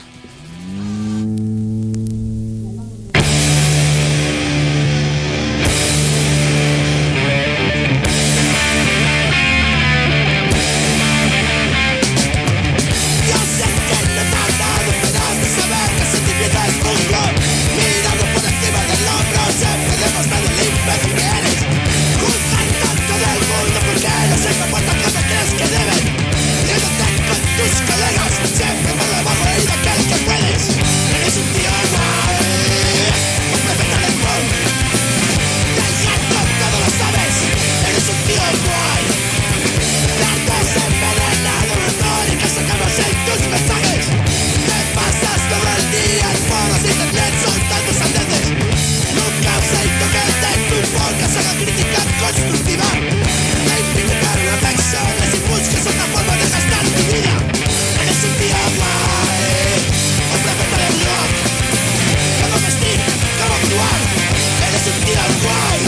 C: Yo sé que no te has dado penas de saber que sentimiento es musgo. Mirando por encima del hombro, siempre demostrando el imbécil que eres. Juzgan tanto del mundo porque no se comportan como crees que deben. Riéndote con tus colegas, siempre por debajo y de aquel que puedes. Eres un tío guay, complementa el rock. Del gato todo lo sabes, eres un tío guay. Tardes envenenado de honor y que sacamos en tus mensajes. Te pasas todo el día en foros y también soltando sandeces. Nunca acepto que de tu boca se haga crítica constructiva. Te invito a dar reflexiones y busques otra forma de gastar tu vida. Eres un tío guay, complementa el rock. Cómo vestir, cómo actuar. Eres un tío guay.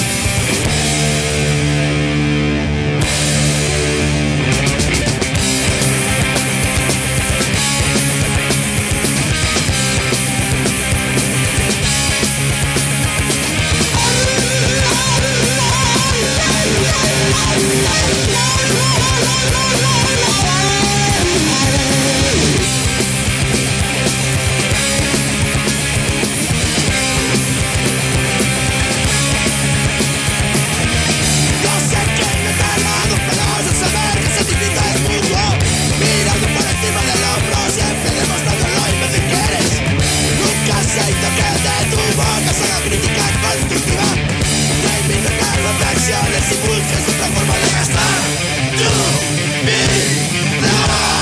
C: Yo sé que no te has dado pelos de saber que sentimiento es mutuo. Mirando por encima del hombro, siempre demostrando lo imbécil que eres. Nunca acepto que de tu boca se haga crítica constructiva. Te invito a dar reflexiones y busques otra forma de gastar tu vida.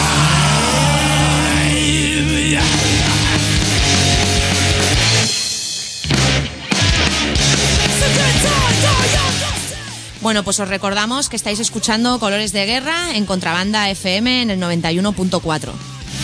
A: Bueno, pues os recordamos que estáis escuchando Colores de Guerra en Contrabanda F M en el noventa y uno punto cuatro.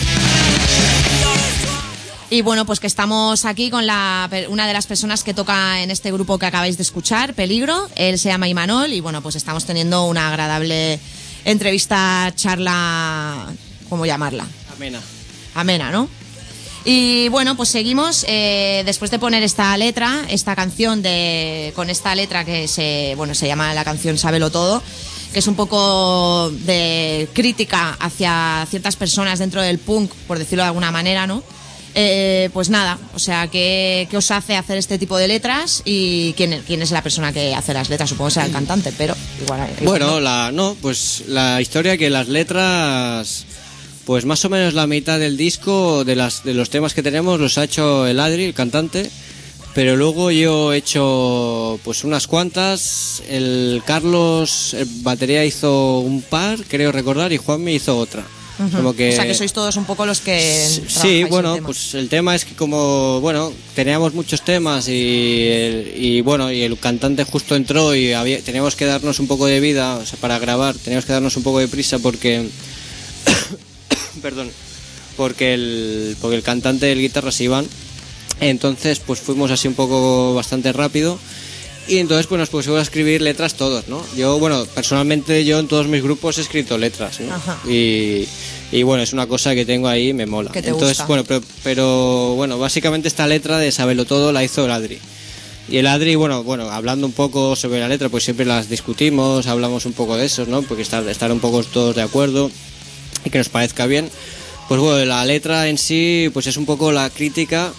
A: Y bueno, pues que estamos aquí con la, una de las personas que toca en este grupo que acabáis de escuchar, Peligro. Él se llama Imanol y bueno, pues estamos teniendo una agradable entrevista, charla, ¿cómo llamarla?
B: Amena.
A: Amena, ¿no? Y bueno, pues seguimos. Eh, después de poner esta letra, esta canción de con esta letra que se, bueno, se llama la canción Sábelo Todo, que es un poco de crítica hacia ciertas personas dentro del punk, por decirlo de alguna manera, ¿no? Eh, pues nada, o sea, ¿qué, ¿qué os hace hacer este tipo de letras? ¿Y quién, quién es la persona que hace las letras? Supongo que será el cantante, pero igual... igual
B: Bueno,
A: no.
B: la no, pues la historia que las letras, pues más o menos la mitad del disco, de las de los temas que tenemos, los ha hecho el Adri, el cantante, pero luego yo he hecho pues unas cuantas, el Carlos, el batería, hizo un par, creo recordar, y Juanmi hizo otra.
A: Uh-huh.
B: Como que...
A: O sea, que sois todos un poco los que...
B: Sí, bueno, pues el tema es que como, bueno, teníamos muchos temas y, el, y bueno, y el cantante justo entró y había, teníamos que darnos un poco de vida, o sea, para grabar, teníamos que darnos un poco de prisa porque... perdón, porque el, porque el cantante, el guitarra se iban, entonces pues fuimos así un poco bastante rápido. Y entonces pues nos pusimos a escribir letras todos, ¿no? Yo, bueno, personalmente yo en todos mis grupos he escrito letras, ¿no?
A: Ajá.
B: Y, y bueno, es una cosa que tengo ahí y me mola.
A: Que te
B: entonces,
A: gusta.
B: bueno, pero, pero bueno, básicamente esta letra de Sábelo Todo la hizo el Adri. Y el Adri, bueno, bueno, hablando un poco sobre la letra, pues siempre las discutimos, hablamos un poco de eso, ¿no? Porque estar, estar un poco todos de acuerdo y que nos parezca bien. Pues bueno, la letra en sí, pues es un poco la crítica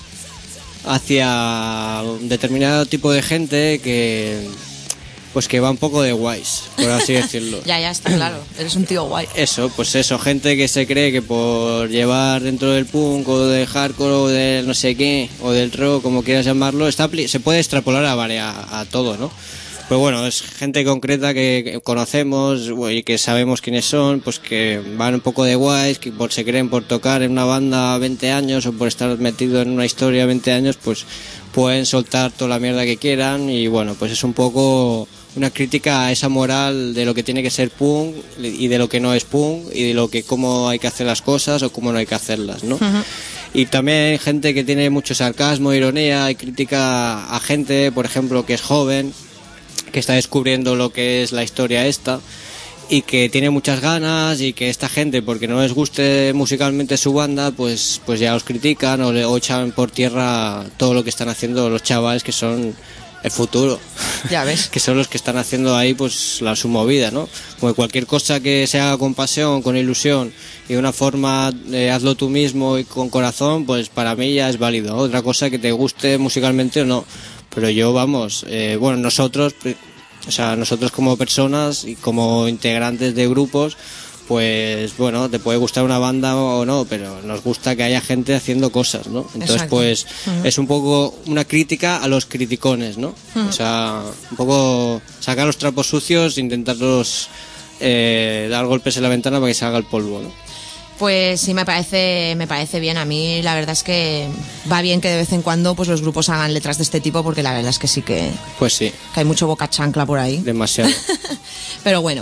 B: hacia un determinado tipo de gente que pues que va un poco de guays, por así decirlo.
A: Ya, ya está claro, eres un tío guay.
B: Eso, pues eso, gente que se cree que por llevar dentro del punk o del hardcore o del no sé qué, o del rock, como quieras llamarlo, está, se puede extrapolar a, a, a todo, ¿no? Pues bueno, es gente concreta que, que conocemos y que sabemos quiénes son, pues que van un poco de guays, que por se creen por tocar en una banda veinte años o por estar metido en una historia veinte años, pues pueden soltar toda la mierda que quieran. Y bueno, pues es un poco una crítica a esa moral de lo que tiene que ser punk y de lo que no es punk y de lo que cómo hay que hacer las cosas o cómo no hay que hacerlas, ¿no? Uh-huh. Y también hay gente que tiene mucho sarcasmo, ironía y crítica a gente, por ejemplo, que es joven, que está descubriendo lo que es la historia esta y que tiene muchas ganas, y que esta gente, porque no les guste musicalmente su banda, pues pues ya los critican o, le, o echan por tierra todo lo que están haciendo los chavales que son el futuro.
A: Ya ves.
B: Que son los que están haciendo ahí pues la su movida, ¿no? Como cualquier cosa que se haga con pasión, con ilusión y de una forma, eh, hazlo tú mismo y con corazón, pues para mí ya es válido. Otra cosa que te guste musicalmente o no. Pero yo, vamos, eh, bueno, nosotros, o sea, nosotros como personas y como integrantes de grupos, pues bueno, te puede gustar una banda o no, pero nos gusta que haya gente haciendo cosas, ¿no? Entonces, exacto, pues uh-huh. es un poco una crítica a los criticones, ¿no? Uh-huh. O sea, un poco sacar los trapos sucios, intentarlos eh, dar golpes en la ventana para que se haga el polvo, ¿no?
A: Pues sí, me parece me parece bien. A mí la verdad es que va bien que de vez en cuando pues los grupos hagan letras de este tipo, porque la verdad es que sí que...
B: Pues sí.
A: Que hay mucho boca chancla por ahí.
B: Demasiado.
A: Pero bueno.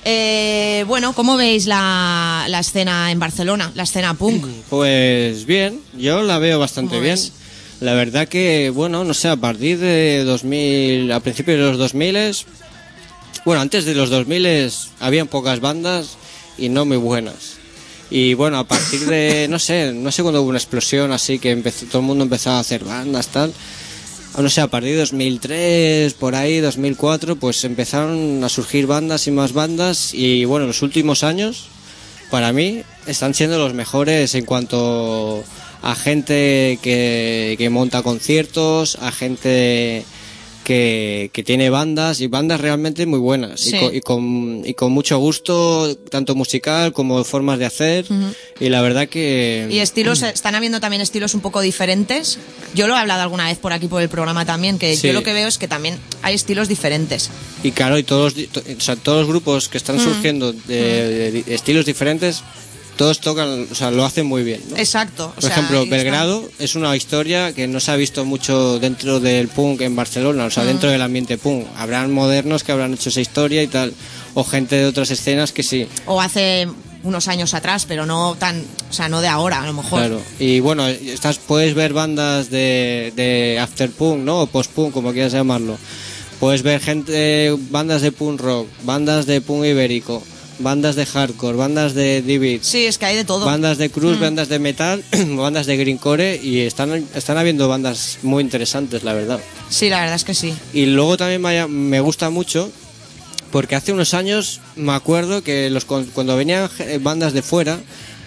A: Eh, bueno, ¿cómo veis la, la escena en Barcelona, la escena punk?
B: Pues bien, yo la veo bastante bien. Ves? La verdad que, bueno, no sé, a partir de dos mil, a principios de los dos mil, bueno, antes de los dos mil habían pocas bandas y no muy buenas. Y bueno, a partir de, no sé, no sé cuándo hubo una explosión así que empezó, todo el mundo empezó a hacer bandas, tal. No sé, a partir de dos mil tres, por ahí, dos mil cuatro, pues empezaron a surgir bandas y más bandas. Y bueno, los últimos años, para mí, están siendo los mejores en cuanto a gente que, que monta conciertos, a gente que, que tiene bandas, y bandas realmente muy buenas, sí. y, con, y, con, y con mucho gusto, tanto musical como formas de hacer. Uh-huh. Y la verdad que...
A: Y estilos, están habiendo también estilos un poco diferentes. Yo lo he hablado alguna vez por aquí por el programa también, que sí. Yo lo que veo es que también hay estilos diferentes.
B: Y claro, y todos, o sea, todos los grupos que están uh-huh. surgiendo de, de, de estilos diferentes, todos tocan, o sea, lo hacen muy bien, ¿no?
A: Exacto.
B: Por o ejemplo, sea, Belgrado está... es una historia que no se ha visto mucho dentro del punk en Barcelona, o sea, uh-huh. dentro del ambiente punk. Habrán modernos que habrán hecho esa historia y tal, o gente de otras escenas que sí.
A: O hace unos años atrás, pero no tan, o sea, no de ahora, a lo mejor.
B: Claro. Y bueno, estás, puedes ver bandas de, de after punk, ¿no? O post punk, como quieras llamarlo. Puedes ver gente, bandas de punk rock, bandas de punk ibérico, bandas de hardcore, bandas de D-beat,
A: Sí, es que hay de todo.
B: bandas de cruz, mm. bandas de metal, bandas de greencore, y están, están habiendo bandas muy interesantes, la verdad.
A: Sí, la verdad es que sí.
B: Y luego también me, me gusta mucho, porque hace unos años me acuerdo que los cuando venían bandas de fuera,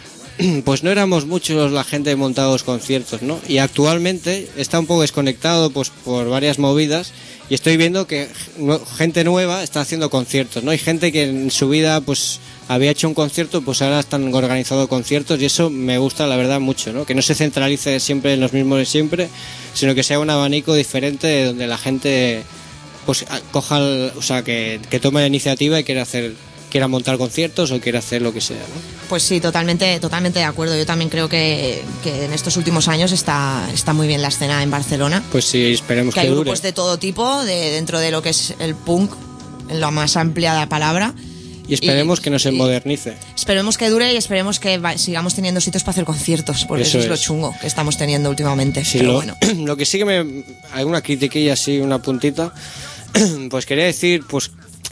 B: pues no éramos muchos la gente montados conciertos, ¿no? Y actualmente está un poco desconectado pues por varias movidas, y estoy viendo que gente nueva está haciendo conciertos, ¿no? Hay gente que en su vida pues había hecho un concierto, pues ahora están organizando conciertos, y eso me gusta la verdad mucho, ¿no? Que no se centralice siempre en los mismos de siempre, sino que sea un abanico diferente donde la gente pues coja, el, o sea, que, que tome la iniciativa y quiera hacer quiera montar conciertos o quiera hacer lo que sea, ¿no?
A: Pues sí, totalmente totalmente de acuerdo. Yo también creo que, que en estos últimos años está, está muy bien la escena en Barcelona.
B: Pues sí, esperemos que,
A: que hay
B: dure.
A: grupos de todo tipo, de dentro de lo que es el punk, en la más amplia de la palabra.
B: Y esperemos y, que no se
A: y,
B: modernice.
A: Esperemos que dure y esperemos que va, sigamos teniendo sitios para hacer conciertos, porque eso, eso es, es lo chungo que estamos teniendo últimamente.
B: Sí,
A: pero
B: lo,
A: bueno.
B: Lo que sí que me... Hay una critiquilla así, una puntita. Pues quería decir, pues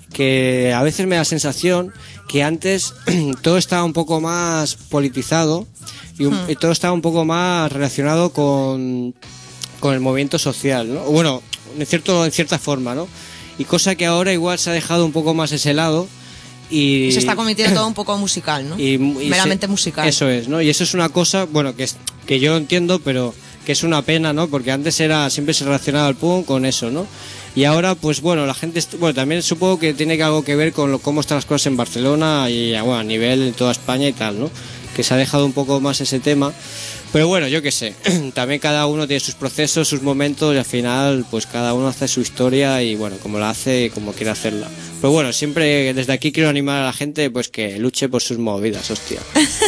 B: que a veces me da la sensación que antes todo estaba un poco más politizado y, un, hmm. y todo estaba un poco más relacionado con, con el movimiento social, ¿no? Bueno, en, cierto, en cierta forma, ¿no? Y cosa que ahora igual se ha dejado un poco más ese lado y...
A: y se está convirtiendo todo un poco musical, ¿no?
B: Y, y
A: meramente
B: se,
A: musical.
B: Eso es, ¿no? Y eso es una cosa, bueno, que, es, que yo entiendo, pero que es una pena, ¿no? Porque antes era siempre se relacionaba el punk con eso, ¿no? Y ahora, pues bueno, la gente... Bueno, también supongo que tiene algo que ver con lo, cómo están las cosas en Barcelona y bueno, a nivel de toda España y tal, ¿no? Que se ha dejado un poco más ese tema. Pero bueno, yo qué sé. También cada uno tiene sus procesos, sus momentos, y al final, pues cada uno hace su historia y bueno, como la hace y como quiere hacerla. Pero bueno, siempre desde aquí quiero animar a la gente pues que luche por sus movidas, hostia.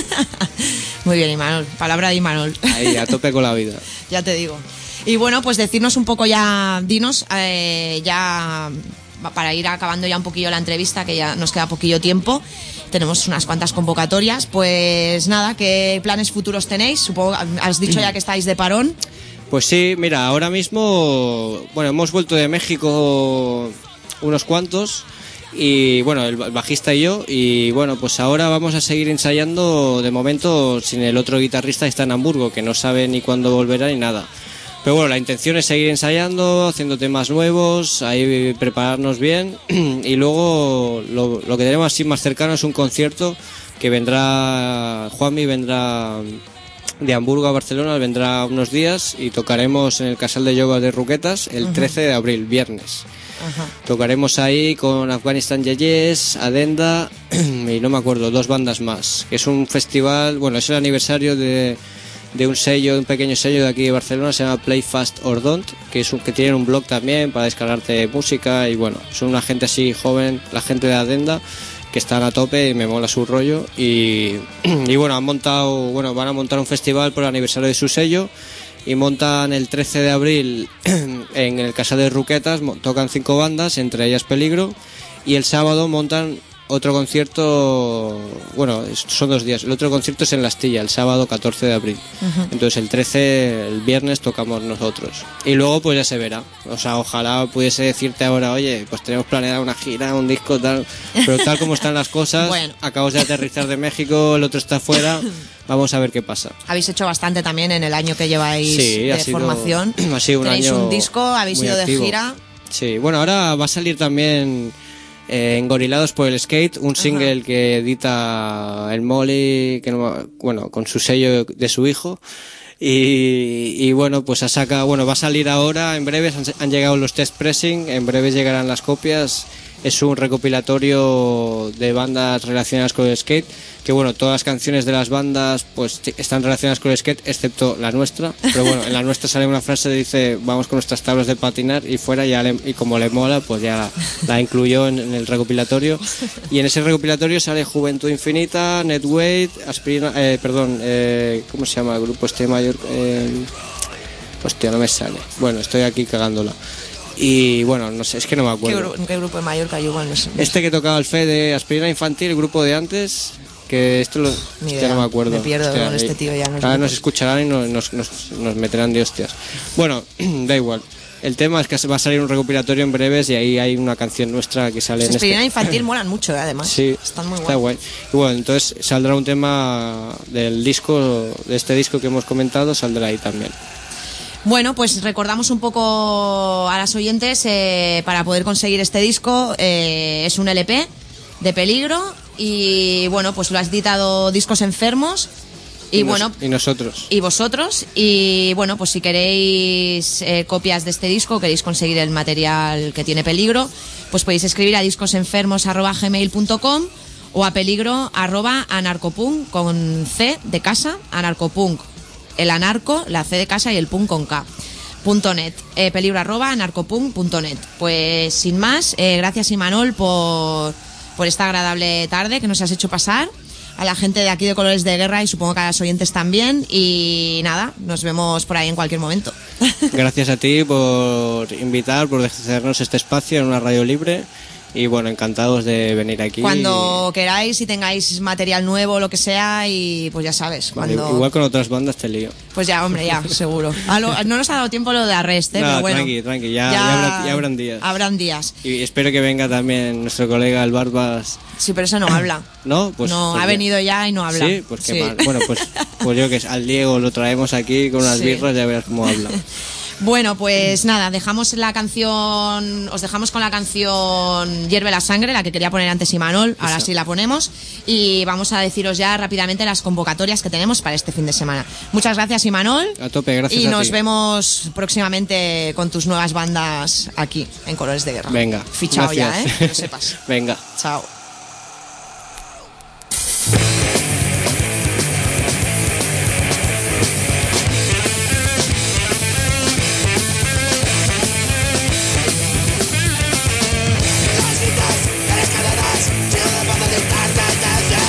A: Muy bien, Imanol. Palabra de Imanol.
B: Ahí, a tope con la vida.
A: Ya te digo. Y bueno, pues decirnos un poco ya, dinos, eh, ya para ir acabando ya un poquillo la entrevista, que ya nos queda poquillo tiempo, tenemos unas cuantas convocatorias, pues nada, ¿qué planes futuros tenéis? Supongo, has dicho ya que estáis de parón.
B: Pues sí, mira, ahora mismo, bueno, hemos vuelto de México unos cuantos, y bueno, el bajista y yo, y bueno, pues ahora vamos a seguir ensayando, de momento sin el otro guitarrista que está en Hamburgo, que no sabe ni cuándo volverá ni nada. Pero bueno, la intención es seguir ensayando, haciendo temas nuevos, ahí prepararnos bien, y luego lo, lo que tenemos así más cercano es un concierto que vendrá, Juanmi vendrá de Hamburgo a Barcelona, vendrá unos días y tocaremos en el Casal de Yoga de Roquetas el uh-huh. trece de abril, viernes. Uh-huh. Tocaremos ahí con Afghanistan Yeyes, Adenda y no me acuerdo, dos bandas más. Que es un festival, bueno, es el aniversario de... de un sello, de un pequeño sello de aquí de Barcelona, se llama Play Fast or Don't, que es un, que tienen un blog también para descargarte música, y bueno, son una gente así joven, la gente de Adenda, que están a tope y me mola su rollo, y, y bueno, han montado, bueno, van a montar un festival por el aniversario de su sello, y montan el trece de abril en el Casal de Roquetas, tocan cinco bandas, entre ellas Peligro, y el sábado montan otro concierto, bueno, son dos días. El otro concierto es en La Astilla, el sábado catorce de abril. Uh-huh. Entonces el trece, el viernes, tocamos nosotros. Y luego pues ya se verá. O sea, ojalá pudiese decirte ahora, oye, pues tenemos planeada una gira, un disco, tal. Pero tal como están las cosas, bueno. Acabamos de aterrizar de México, el otro está fuera. Vamos a ver qué pasa. Habéis
A: hecho bastante también en el año que lleváis sí, de ha sido, formación.
B: Ha sido un
A: Tenéis
B: año
A: un disco, habéis ido
B: activo.
A: de gira.
B: Sí, bueno, ahora va a salir también... Eh, Engorilados por el Skate, un single Ajá. que edita el Molly, que no, bueno, con su sello de su hijo, y, y bueno, pues ha sacado, bueno, va a salir ahora, en breves han, han llegado los test pressing, en breves llegarán las copias. Es un recopilatorio de bandas relacionadas con el skate, que bueno, todas las canciones de las bandas pues están relacionadas con el skate, excepto la nuestra, pero bueno, en la nuestra sale una frase que dice vamos con nuestras tablas de patinar y fuera, ya le, y como le mola, pues ya la, la incluyó en, en el recopilatorio, y en ese recopilatorio sale Juventud Infinita, Netweight, Aspirina, eh, perdón, eh, ¿cómo se llama el grupo este mayor? Eh, hostia, no me sale, bueno, estoy aquí cagándola. Y bueno, no sé, es que no me acuerdo.
A: ¿Qué, gru- qué grupo de Mallorca? Yo igual no sé.
B: Este que tocaba el Fede, Aspirina Infantil, el grupo de antes, que esto lo, hostia, no me acuerdo.
A: Me pierdo
B: hostia,
A: con este tío ya.
B: Ahora nos escucharán y nos, nos, nos, nos meterán de hostias. Bueno, da igual. El tema es que va a salir un recopilatorio en breves y ahí hay una canción nuestra que sale
A: Los
B: en este.
A: Espirina Infantil molan mucho, ¿eh? Además.
B: Sí,
A: Están muy
B: está
A: guay.
B: guay. Y bueno, entonces saldrá un tema del disco, de este disco que hemos comentado, saldrá ahí también.
A: Bueno, pues recordamos un poco a las oyentes, eh, para poder conseguir este disco, eh, es un L P de Peligro y bueno, pues lo has editado Discos Enfermos y,
B: Y nos-
A: bueno...
B: y nosotros.
A: Y vosotros, y bueno, pues si queréis eh, copias de este disco, queréis conseguir el material que tiene Peligro, pues podéis escribir a discosenfermos arroba gmail punto com o a peligro arroba anarcopunk con C de casa, anarcopunk, el anarco, la C de casa y el punk con K. Punto net, eh, peligro arroba anarcopunk punto net. Pues sin más, eh, gracias Imanol por, por esta agradable tarde que nos has hecho pasar, a la gente de aquí de Colores de Guerra y supongo que a los oyentes también, y nada, nos vemos por ahí en cualquier momento.
B: Gracias a ti por invitar, por dejarnos este espacio en una radio libre y bueno, encantados de venir aquí.
A: Cuando queráis y tengáis material nuevo o lo que sea, y pues ya sabes,
B: Vale,
A: cuando...
B: igual con otras bandas te lío.
A: Pues ya, hombre, ya, seguro. A lo- no nos ha dado tiempo lo de Arrest, ¿eh?
B: No,
A: Pero bueno.
B: tranqui, tranqui, ya- ya habrá- ya habrán días.
A: Habrán días.
B: Y espero que venga también nuestro colega el Barbas.
A: Sí, pero eso no habla.
B: ¿No? Pues,
A: no,
B: pues
A: ha
B: ya.
A: venido ya y no habla.
B: Sí, pues qué
A: Sí.
B: mal. Bueno, pues, pues yo que al Diego lo traemos aquí con unas
A: Sí.
B: birras, ya verás cómo habla.
A: Bueno, pues nada, dejamos la canción, os dejamos con la canción Hierve la sangre, la que quería poner antes Imanol, ahora
B: Esa.
A: sí la ponemos, y vamos a deciros ya rápidamente las convocatorias que tenemos para este fin de semana. Muchas gracias Imanol.
B: A tope, gracias
A: Y
B: a
A: nos
B: ti.
A: vemos próximamente con tus nuevas bandas aquí en Colores de Guerra.
B: Venga.
A: Fichado ya,
B: gracias.
A: ¿eh? Que lo sepas.
B: Venga.
A: Chao.
C: Las gritas de las cadenas, lleno de banda de carteles.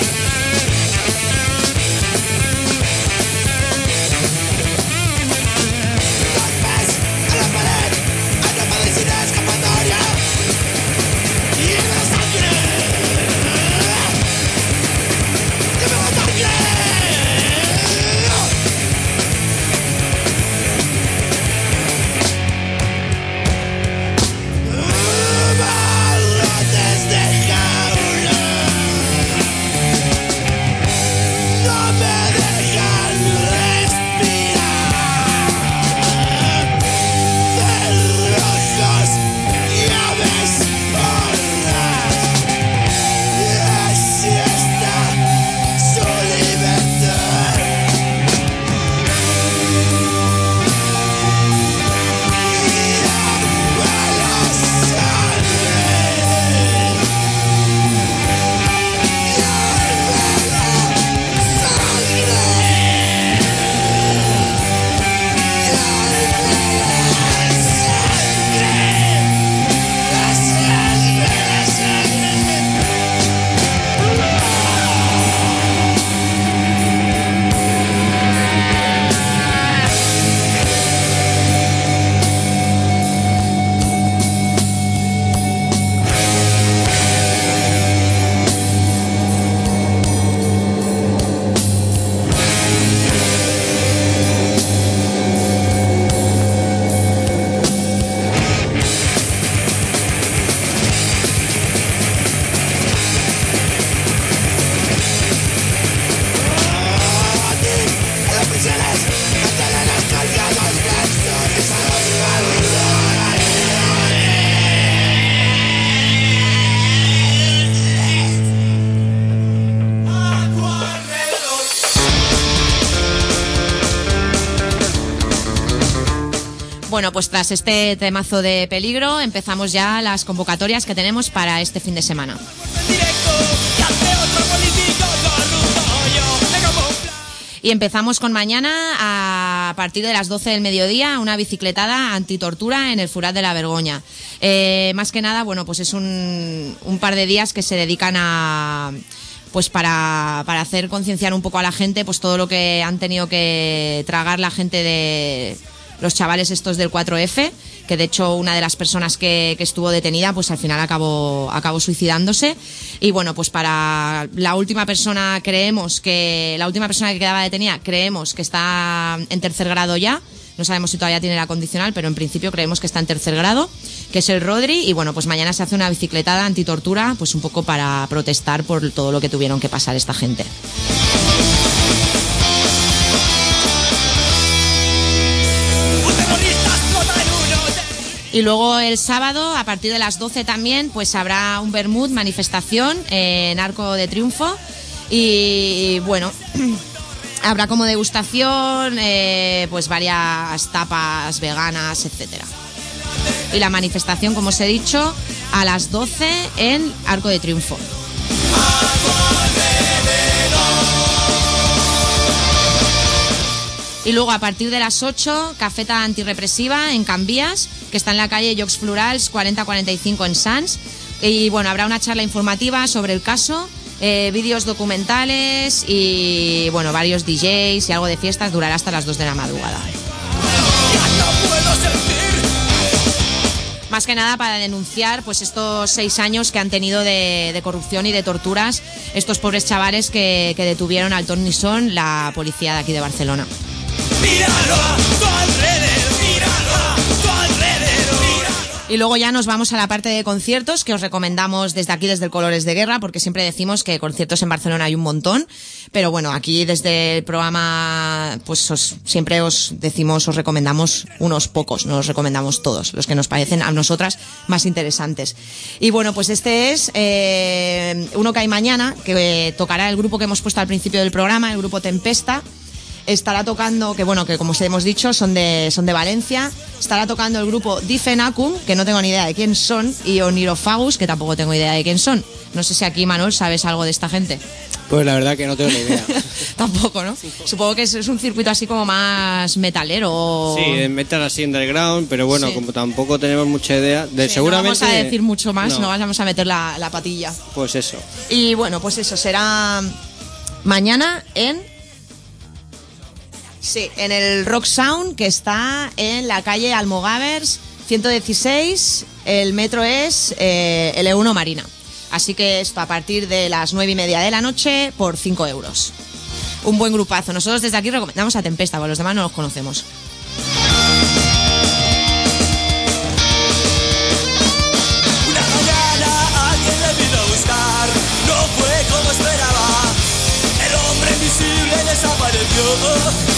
C: Golpes a la pared, atrapada y sin escapatoria. Hierve la sangre. Hierve la sangre. Barrotes de jaula no me dejan respirar. Cerrojos, llaves, porras. Así está su libertad.
A: Bueno, pues tras este temazo de Peligro, empezamos ya las convocatorias que tenemos para este fin de semana. Y empezamos con mañana a partir de las doce del mediodía, una bicicletada antitortura en el Furat de la Vergoña. Eh, más que nada, bueno, pues es un, un par de días que se dedican a... pues para, para hacer concienciar un poco a la gente, pues todo lo que han tenido que tragar la gente de los chavales estos del cuatro F, que de hecho una de las personas que, que estuvo detenida pues al final acabó, acabó suicidándose. Y bueno, pues para la última persona creemos que, la última persona que quedaba detenida creemos que está en tercer grado ya, no sabemos si todavía tiene la condicional, pero en principio creemos que está en tercer grado, que es el Rodri, y bueno, pues mañana se hace una bicicletada antitortura, pues un poco para protestar por todo lo que tuvieron que pasar esta gente. Y luego el sábado, a partir de las doce también, pues habrá un vermut, manifestación en Arco de Triunfo. Y bueno, habrá como degustación, eh, pues varias tapas veganas, etcétera. Y la manifestación, como os he dicho, a las doce en Arco de Triunfo. Y luego a partir de las ocho, cafeta antirrepresiva en Can Vies, que está en la calle Jocs Florals cuarenta cuarenta y cinco en Sants. Y bueno, habrá una charla informativa sobre el caso, eh, vídeos documentales y bueno, varios D Js y algo de fiestas. Durará hasta las dos de la madrugada. Más que nada para denunciar pues estos seis años que han tenido de, de corrupción y de torturas estos pobres chavales que, que detuvieron al Ton Nisson, la policía de aquí de Barcelona. Míralo a tu alrededor, míralo a tu alrededor, míralo. Y luego ya nos vamos a la parte de conciertos, que os recomendamos desde aquí, desde el Colores de Guerra, porque siempre decimos que conciertos en Barcelona hay un montón, pero bueno, aquí desde el programa pues os, siempre os decimos, os recomendamos unos pocos, no os recomendamos todos, los que nos parecen a nosotras más interesantes. Y bueno, pues este es eh, uno que hay mañana, que eh, tocará el grupo que hemos puesto al principio del programa, el grupo Tempesta. Estará tocando, que bueno, que como os hemos dicho, son de, son de Valencia. Estará tocando el grupo Difenacum, que no tengo ni idea de quién son, y Onirophagus, que tampoco tengo idea de quién son. No sé si aquí, Manuel, sabes algo de esta gente.
B: Pues la verdad que no tengo ni idea.
A: Tampoco, ¿no? Supongo que es, es un circuito así como más metalero.
B: Sí, de metal así underground, pero bueno, sí. Como tampoco tenemos mucha idea, de
A: sí,
B: seguramente...
A: No vamos a decir mucho más,
B: no,
A: no vamos a meter la, la patilla.
B: Pues eso.
A: Y bueno, pues eso, será mañana en... Sí, en el Rock Sound, que está en la calle Almogavers ciento dieciséis, el metro es eh, L uno Marina. Así que esto a partir de las nueve y media de la noche por cinco euros. Un buen grupazo. Nosotros desde aquí recomendamos a Tempesta, porque los demás no los conocemos.
C: Una mañana alguien le vino a buscar, no fue como esperaba. El hombre invisible desapareció.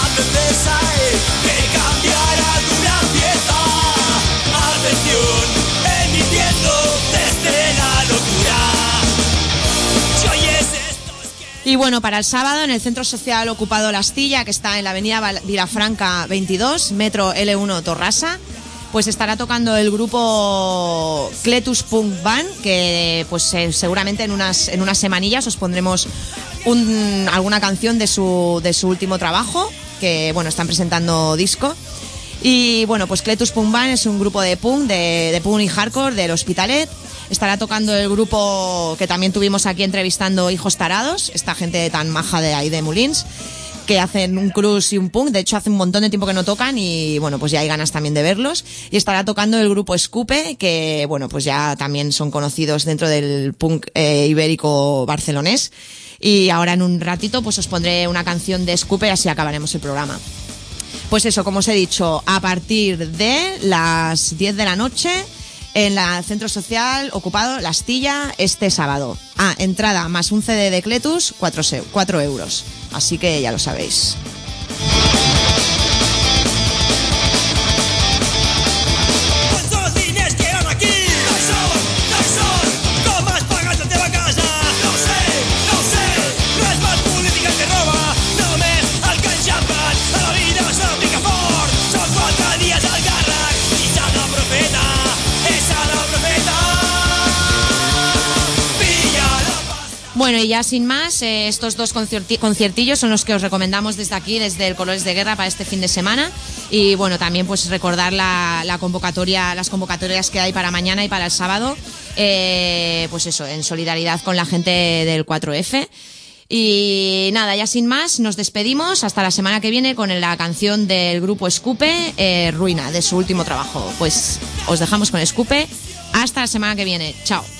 C: Que cambiará alguna pieza. Atención, emitiendo desde la locura. Si oyes estos que...
A: Y bueno, para el sábado en el Centro Social Ocupado La Astilla, que está en la avenida Vilafranca veintidós, metro L uno Torrasa, pues estará tocando el grupo Cletus Punk Band, que pues eh, seguramente en unas, en unas semanillas os pondremos un, alguna canción de su, de su último trabajo, que bueno, están presentando disco. Y bueno, pues Cletus Punk Band es un grupo de punk, de, de punk y hardcore del Hospitalet. Estará tocando el grupo que también tuvimos aquí entrevistando, Hijos Tarados, esta gente tan maja de ahí de Molins, que hacen un cruz y un punk. De hecho hace un montón de tiempo que no tocan y bueno, pues ya hay ganas también de verlos. Y estará tocando el grupo Escupe, que bueno, pues ya también son conocidos dentro del punk eh, ibérico barcelonés. Y ahora en un ratito pues os pondré una canción de Escupe y así acabaremos el programa. Pues eso, como os he dicho, a partir de las diez de la noche en el Centro Social Ocupado La Astilla este sábado. Ah, entrada más un C D de Cletus, cuatro euros. Así que ya lo sabéis. Bueno, y ya sin más, eh, estos dos concierti- conciertillos son los que os recomendamos desde aquí, desde el Colores de Guerra para este fin de semana. Y bueno, también pues recordar la, la convocatoria, las convocatorias que hay para mañana y para el sábado, eh, pues eso, en solidaridad con la gente del cuatro F. Y nada, ya sin más, nos despedimos hasta la semana que viene con la canción del grupo Escupe, eh, Ruina, de su último trabajo. Pues os dejamos con Escupe. Hasta la semana que viene. Chao.